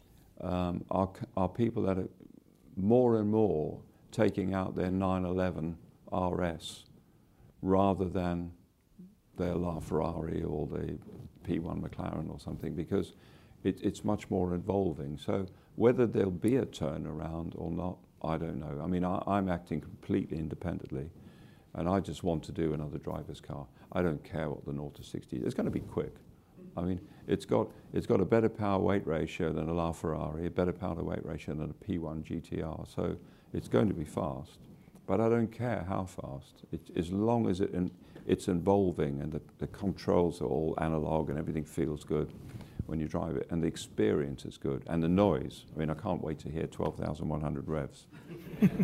um, are are people that are more and more taking out their nine eleven R S rather than their LaFerrari or the P one McLaren or something, because it, it's much more involving. So whether there'll be a turnaround or not, I don't know. I mean, I, I'm acting completely independently, and I just want to do another driver's car. I don't care what the zero to sixty is. It's going to be quick. I mean, it's got it's got a better power-weight ratio than a LaFerrari, a better power-weight ratio than a P one G T R. So it's going to be fast, but I don't care how fast. It, as long as it in, it's involving and the, the controls are all analog and everything feels good when you drive it, and the experience is good, and the noise. I mean, I can't wait to hear twelve thousand one hundred revs.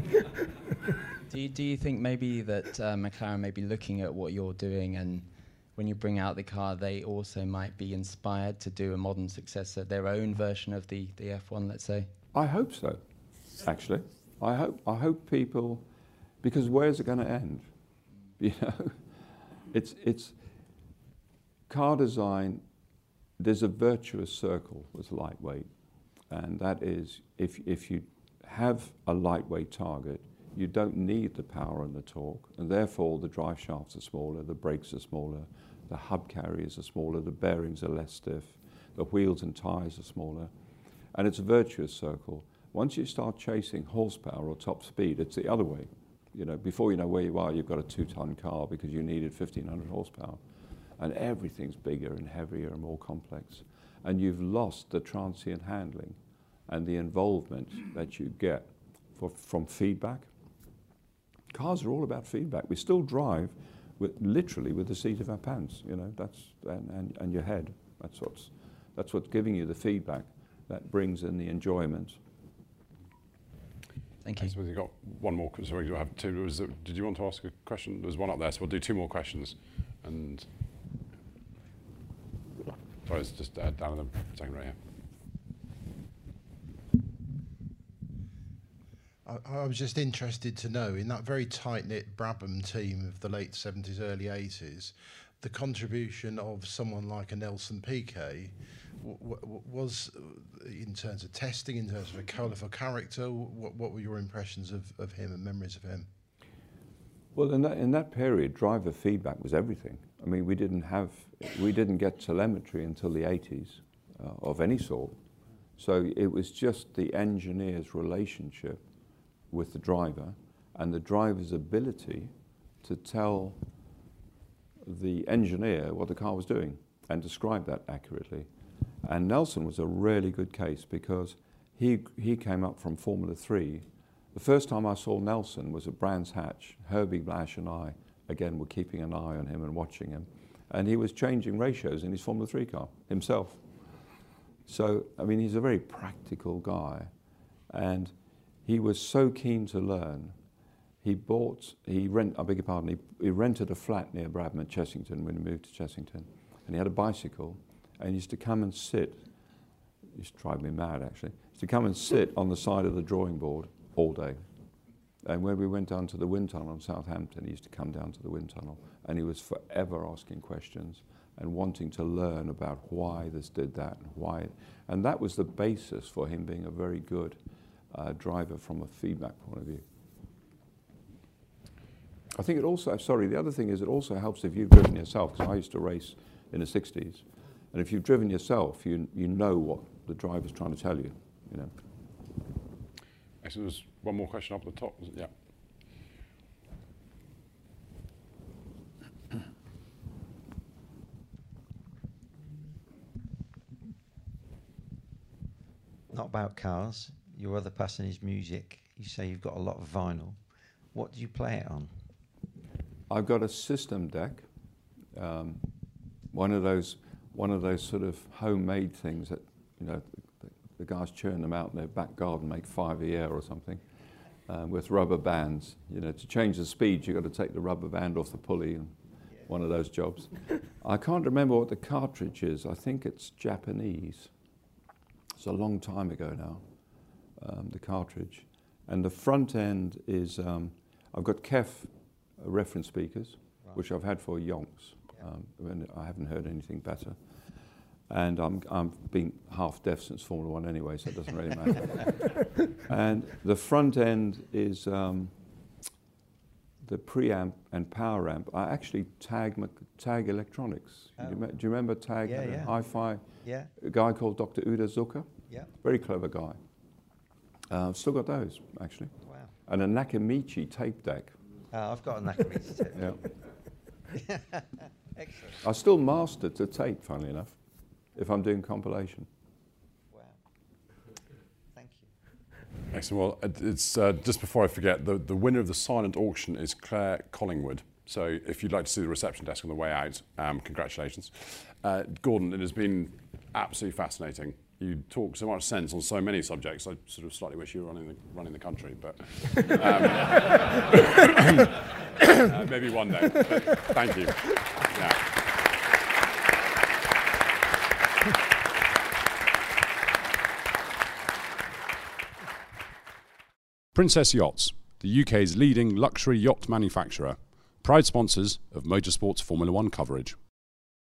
Do you, do you think maybe that uh, McLaren may be looking at what you're doing and when you bring out the car, they also might be inspired to do a modern successor, their own version of the, the F one, let's say? I hope so, actually. I hope, I hope people, because where's it going to end? You know, it's, it's car design, there's a virtuous circle with lightweight, and that is if, if you have a lightweight target, you don't need the power and the torque, and therefore the drive shafts are smaller, the brakes are smaller, the hub carriers are smaller, the bearings are less stiff, the wheels and tyres are smaller, and it's a virtuous circle. Once you start chasing horsepower or top speed, it's the other way. You know, before you know where you are, you've got a two-ton car because you needed fifteen hundred horsepower, and everything's bigger and heavier and more complex, and you've lost the transient handling and the involvement that you get for, from feedback. Cars are all about feedback. We still drive with, literally with the seat of our pants, you know, that's, and, and, and your head. That's what's, that's what's giving you the feedback that brings in the enjoyment. Thank you. So we've got one more, sorry, do I have two? Was there, did you want to ask a question? There's one up there, so we'll do two more questions. And, sorry, it's just uh, down in the second row here. I, I was just interested to know, in that very tight-knit Brabham team of the late seventies, early eighties, the contribution of someone like a Nelson Piquet w w was, in terms of testing, in terms of a colourful character, what, what were your impressions of, of him and memories of him? Well, in that, in that period, driver feedback was everything. I mean, we didn't have, we didn't get telemetry until the eighties uh, of any sort. So it was just the engineer's relationship with the driver and the driver's ability to tell the engineer what the car was doing and describe that accurately. And Nelson was a really good case because he, he came up from Formula three. The first time I saw Nelson was at Brands Hatch. Herbie Blash and I, again, were keeping an eye on him and watching him. And he was changing ratios in his Formula three car himself. So, I mean, he's a very practical guy. And he was so keen to learn. He bought, he rent, I beg your pardon, he, he rented a flat near Brabham at Chessington when he moved to Chessington. And he had a bicycle, and he used to come and sit, he used to drive me mad actually, he used to come and sit on the side of the drawing board all day. And when we went down to the wind tunnel in Southampton, he used to come down to the wind tunnel, and he was forever asking questions and wanting to learn about why this did that and why. And that was the basis for him being a very good uh, driver from a feedback point of view. I think it also, sorry, the other thing is it also helps if you've driven yourself, because I used to race in the sixties, and if you've driven yourself, you, you know what the driver's trying to tell you, you know. Actually, there's one more question up at the top, yeah. Not about cars, your other passion is music. You say you've got a lot of vinyl. What do you play it on? I've got a system deck, um, one of those, one of those sort of homemade things that, you know, the, the guys churn them out in their back garden, make five a year or something, um, with rubber bands. You know, to change the speed, you've got to take the rubber band off the pulley, and yeah. One of those jobs. I can't remember what the cartridge is. I think it's Japanese. It's a long time ago now, um, the cartridge. And the front end is, um, I've got Kef uh, reference speakers, right, which I've had for yonks. Yeah. Um, and I haven't heard anything better. And I'm, I'm been half deaf since Formula One anyway, so it doesn't really matter. And the front end is um, the preamp and power amp. I actually tag, tag electronics. Oh. Do, you, do you remember Tag? Yeah, yeah. Hi-Fi? Yeah. A guy called Doctor Uda Zucker. Yeah. Very clever guy. Uh, still got those, actually. Wow. And a Nakamichi tape deck. Oh, I've got a Nakamichi tape deck. Yeah. Excellent. I still master to tape, funnily enough, if I'm doing compilation. Wow. Thank you. Excellent. Well, it- it's uh, just before I forget, the, the winner of the silent auction is Claire Collingwood. So if you'd like to see the reception desk on the way out, um, congratulations. Uh, Gordon, it has been absolutely fascinating. You talk so much sense on so many subjects. I sort of slightly wish you were running the, running the country, but um, uh, maybe one day. But thank you. Yeah. Princess Yachts, the U K's leading luxury yacht manufacturer, proud sponsors of motorsports Formula One coverage.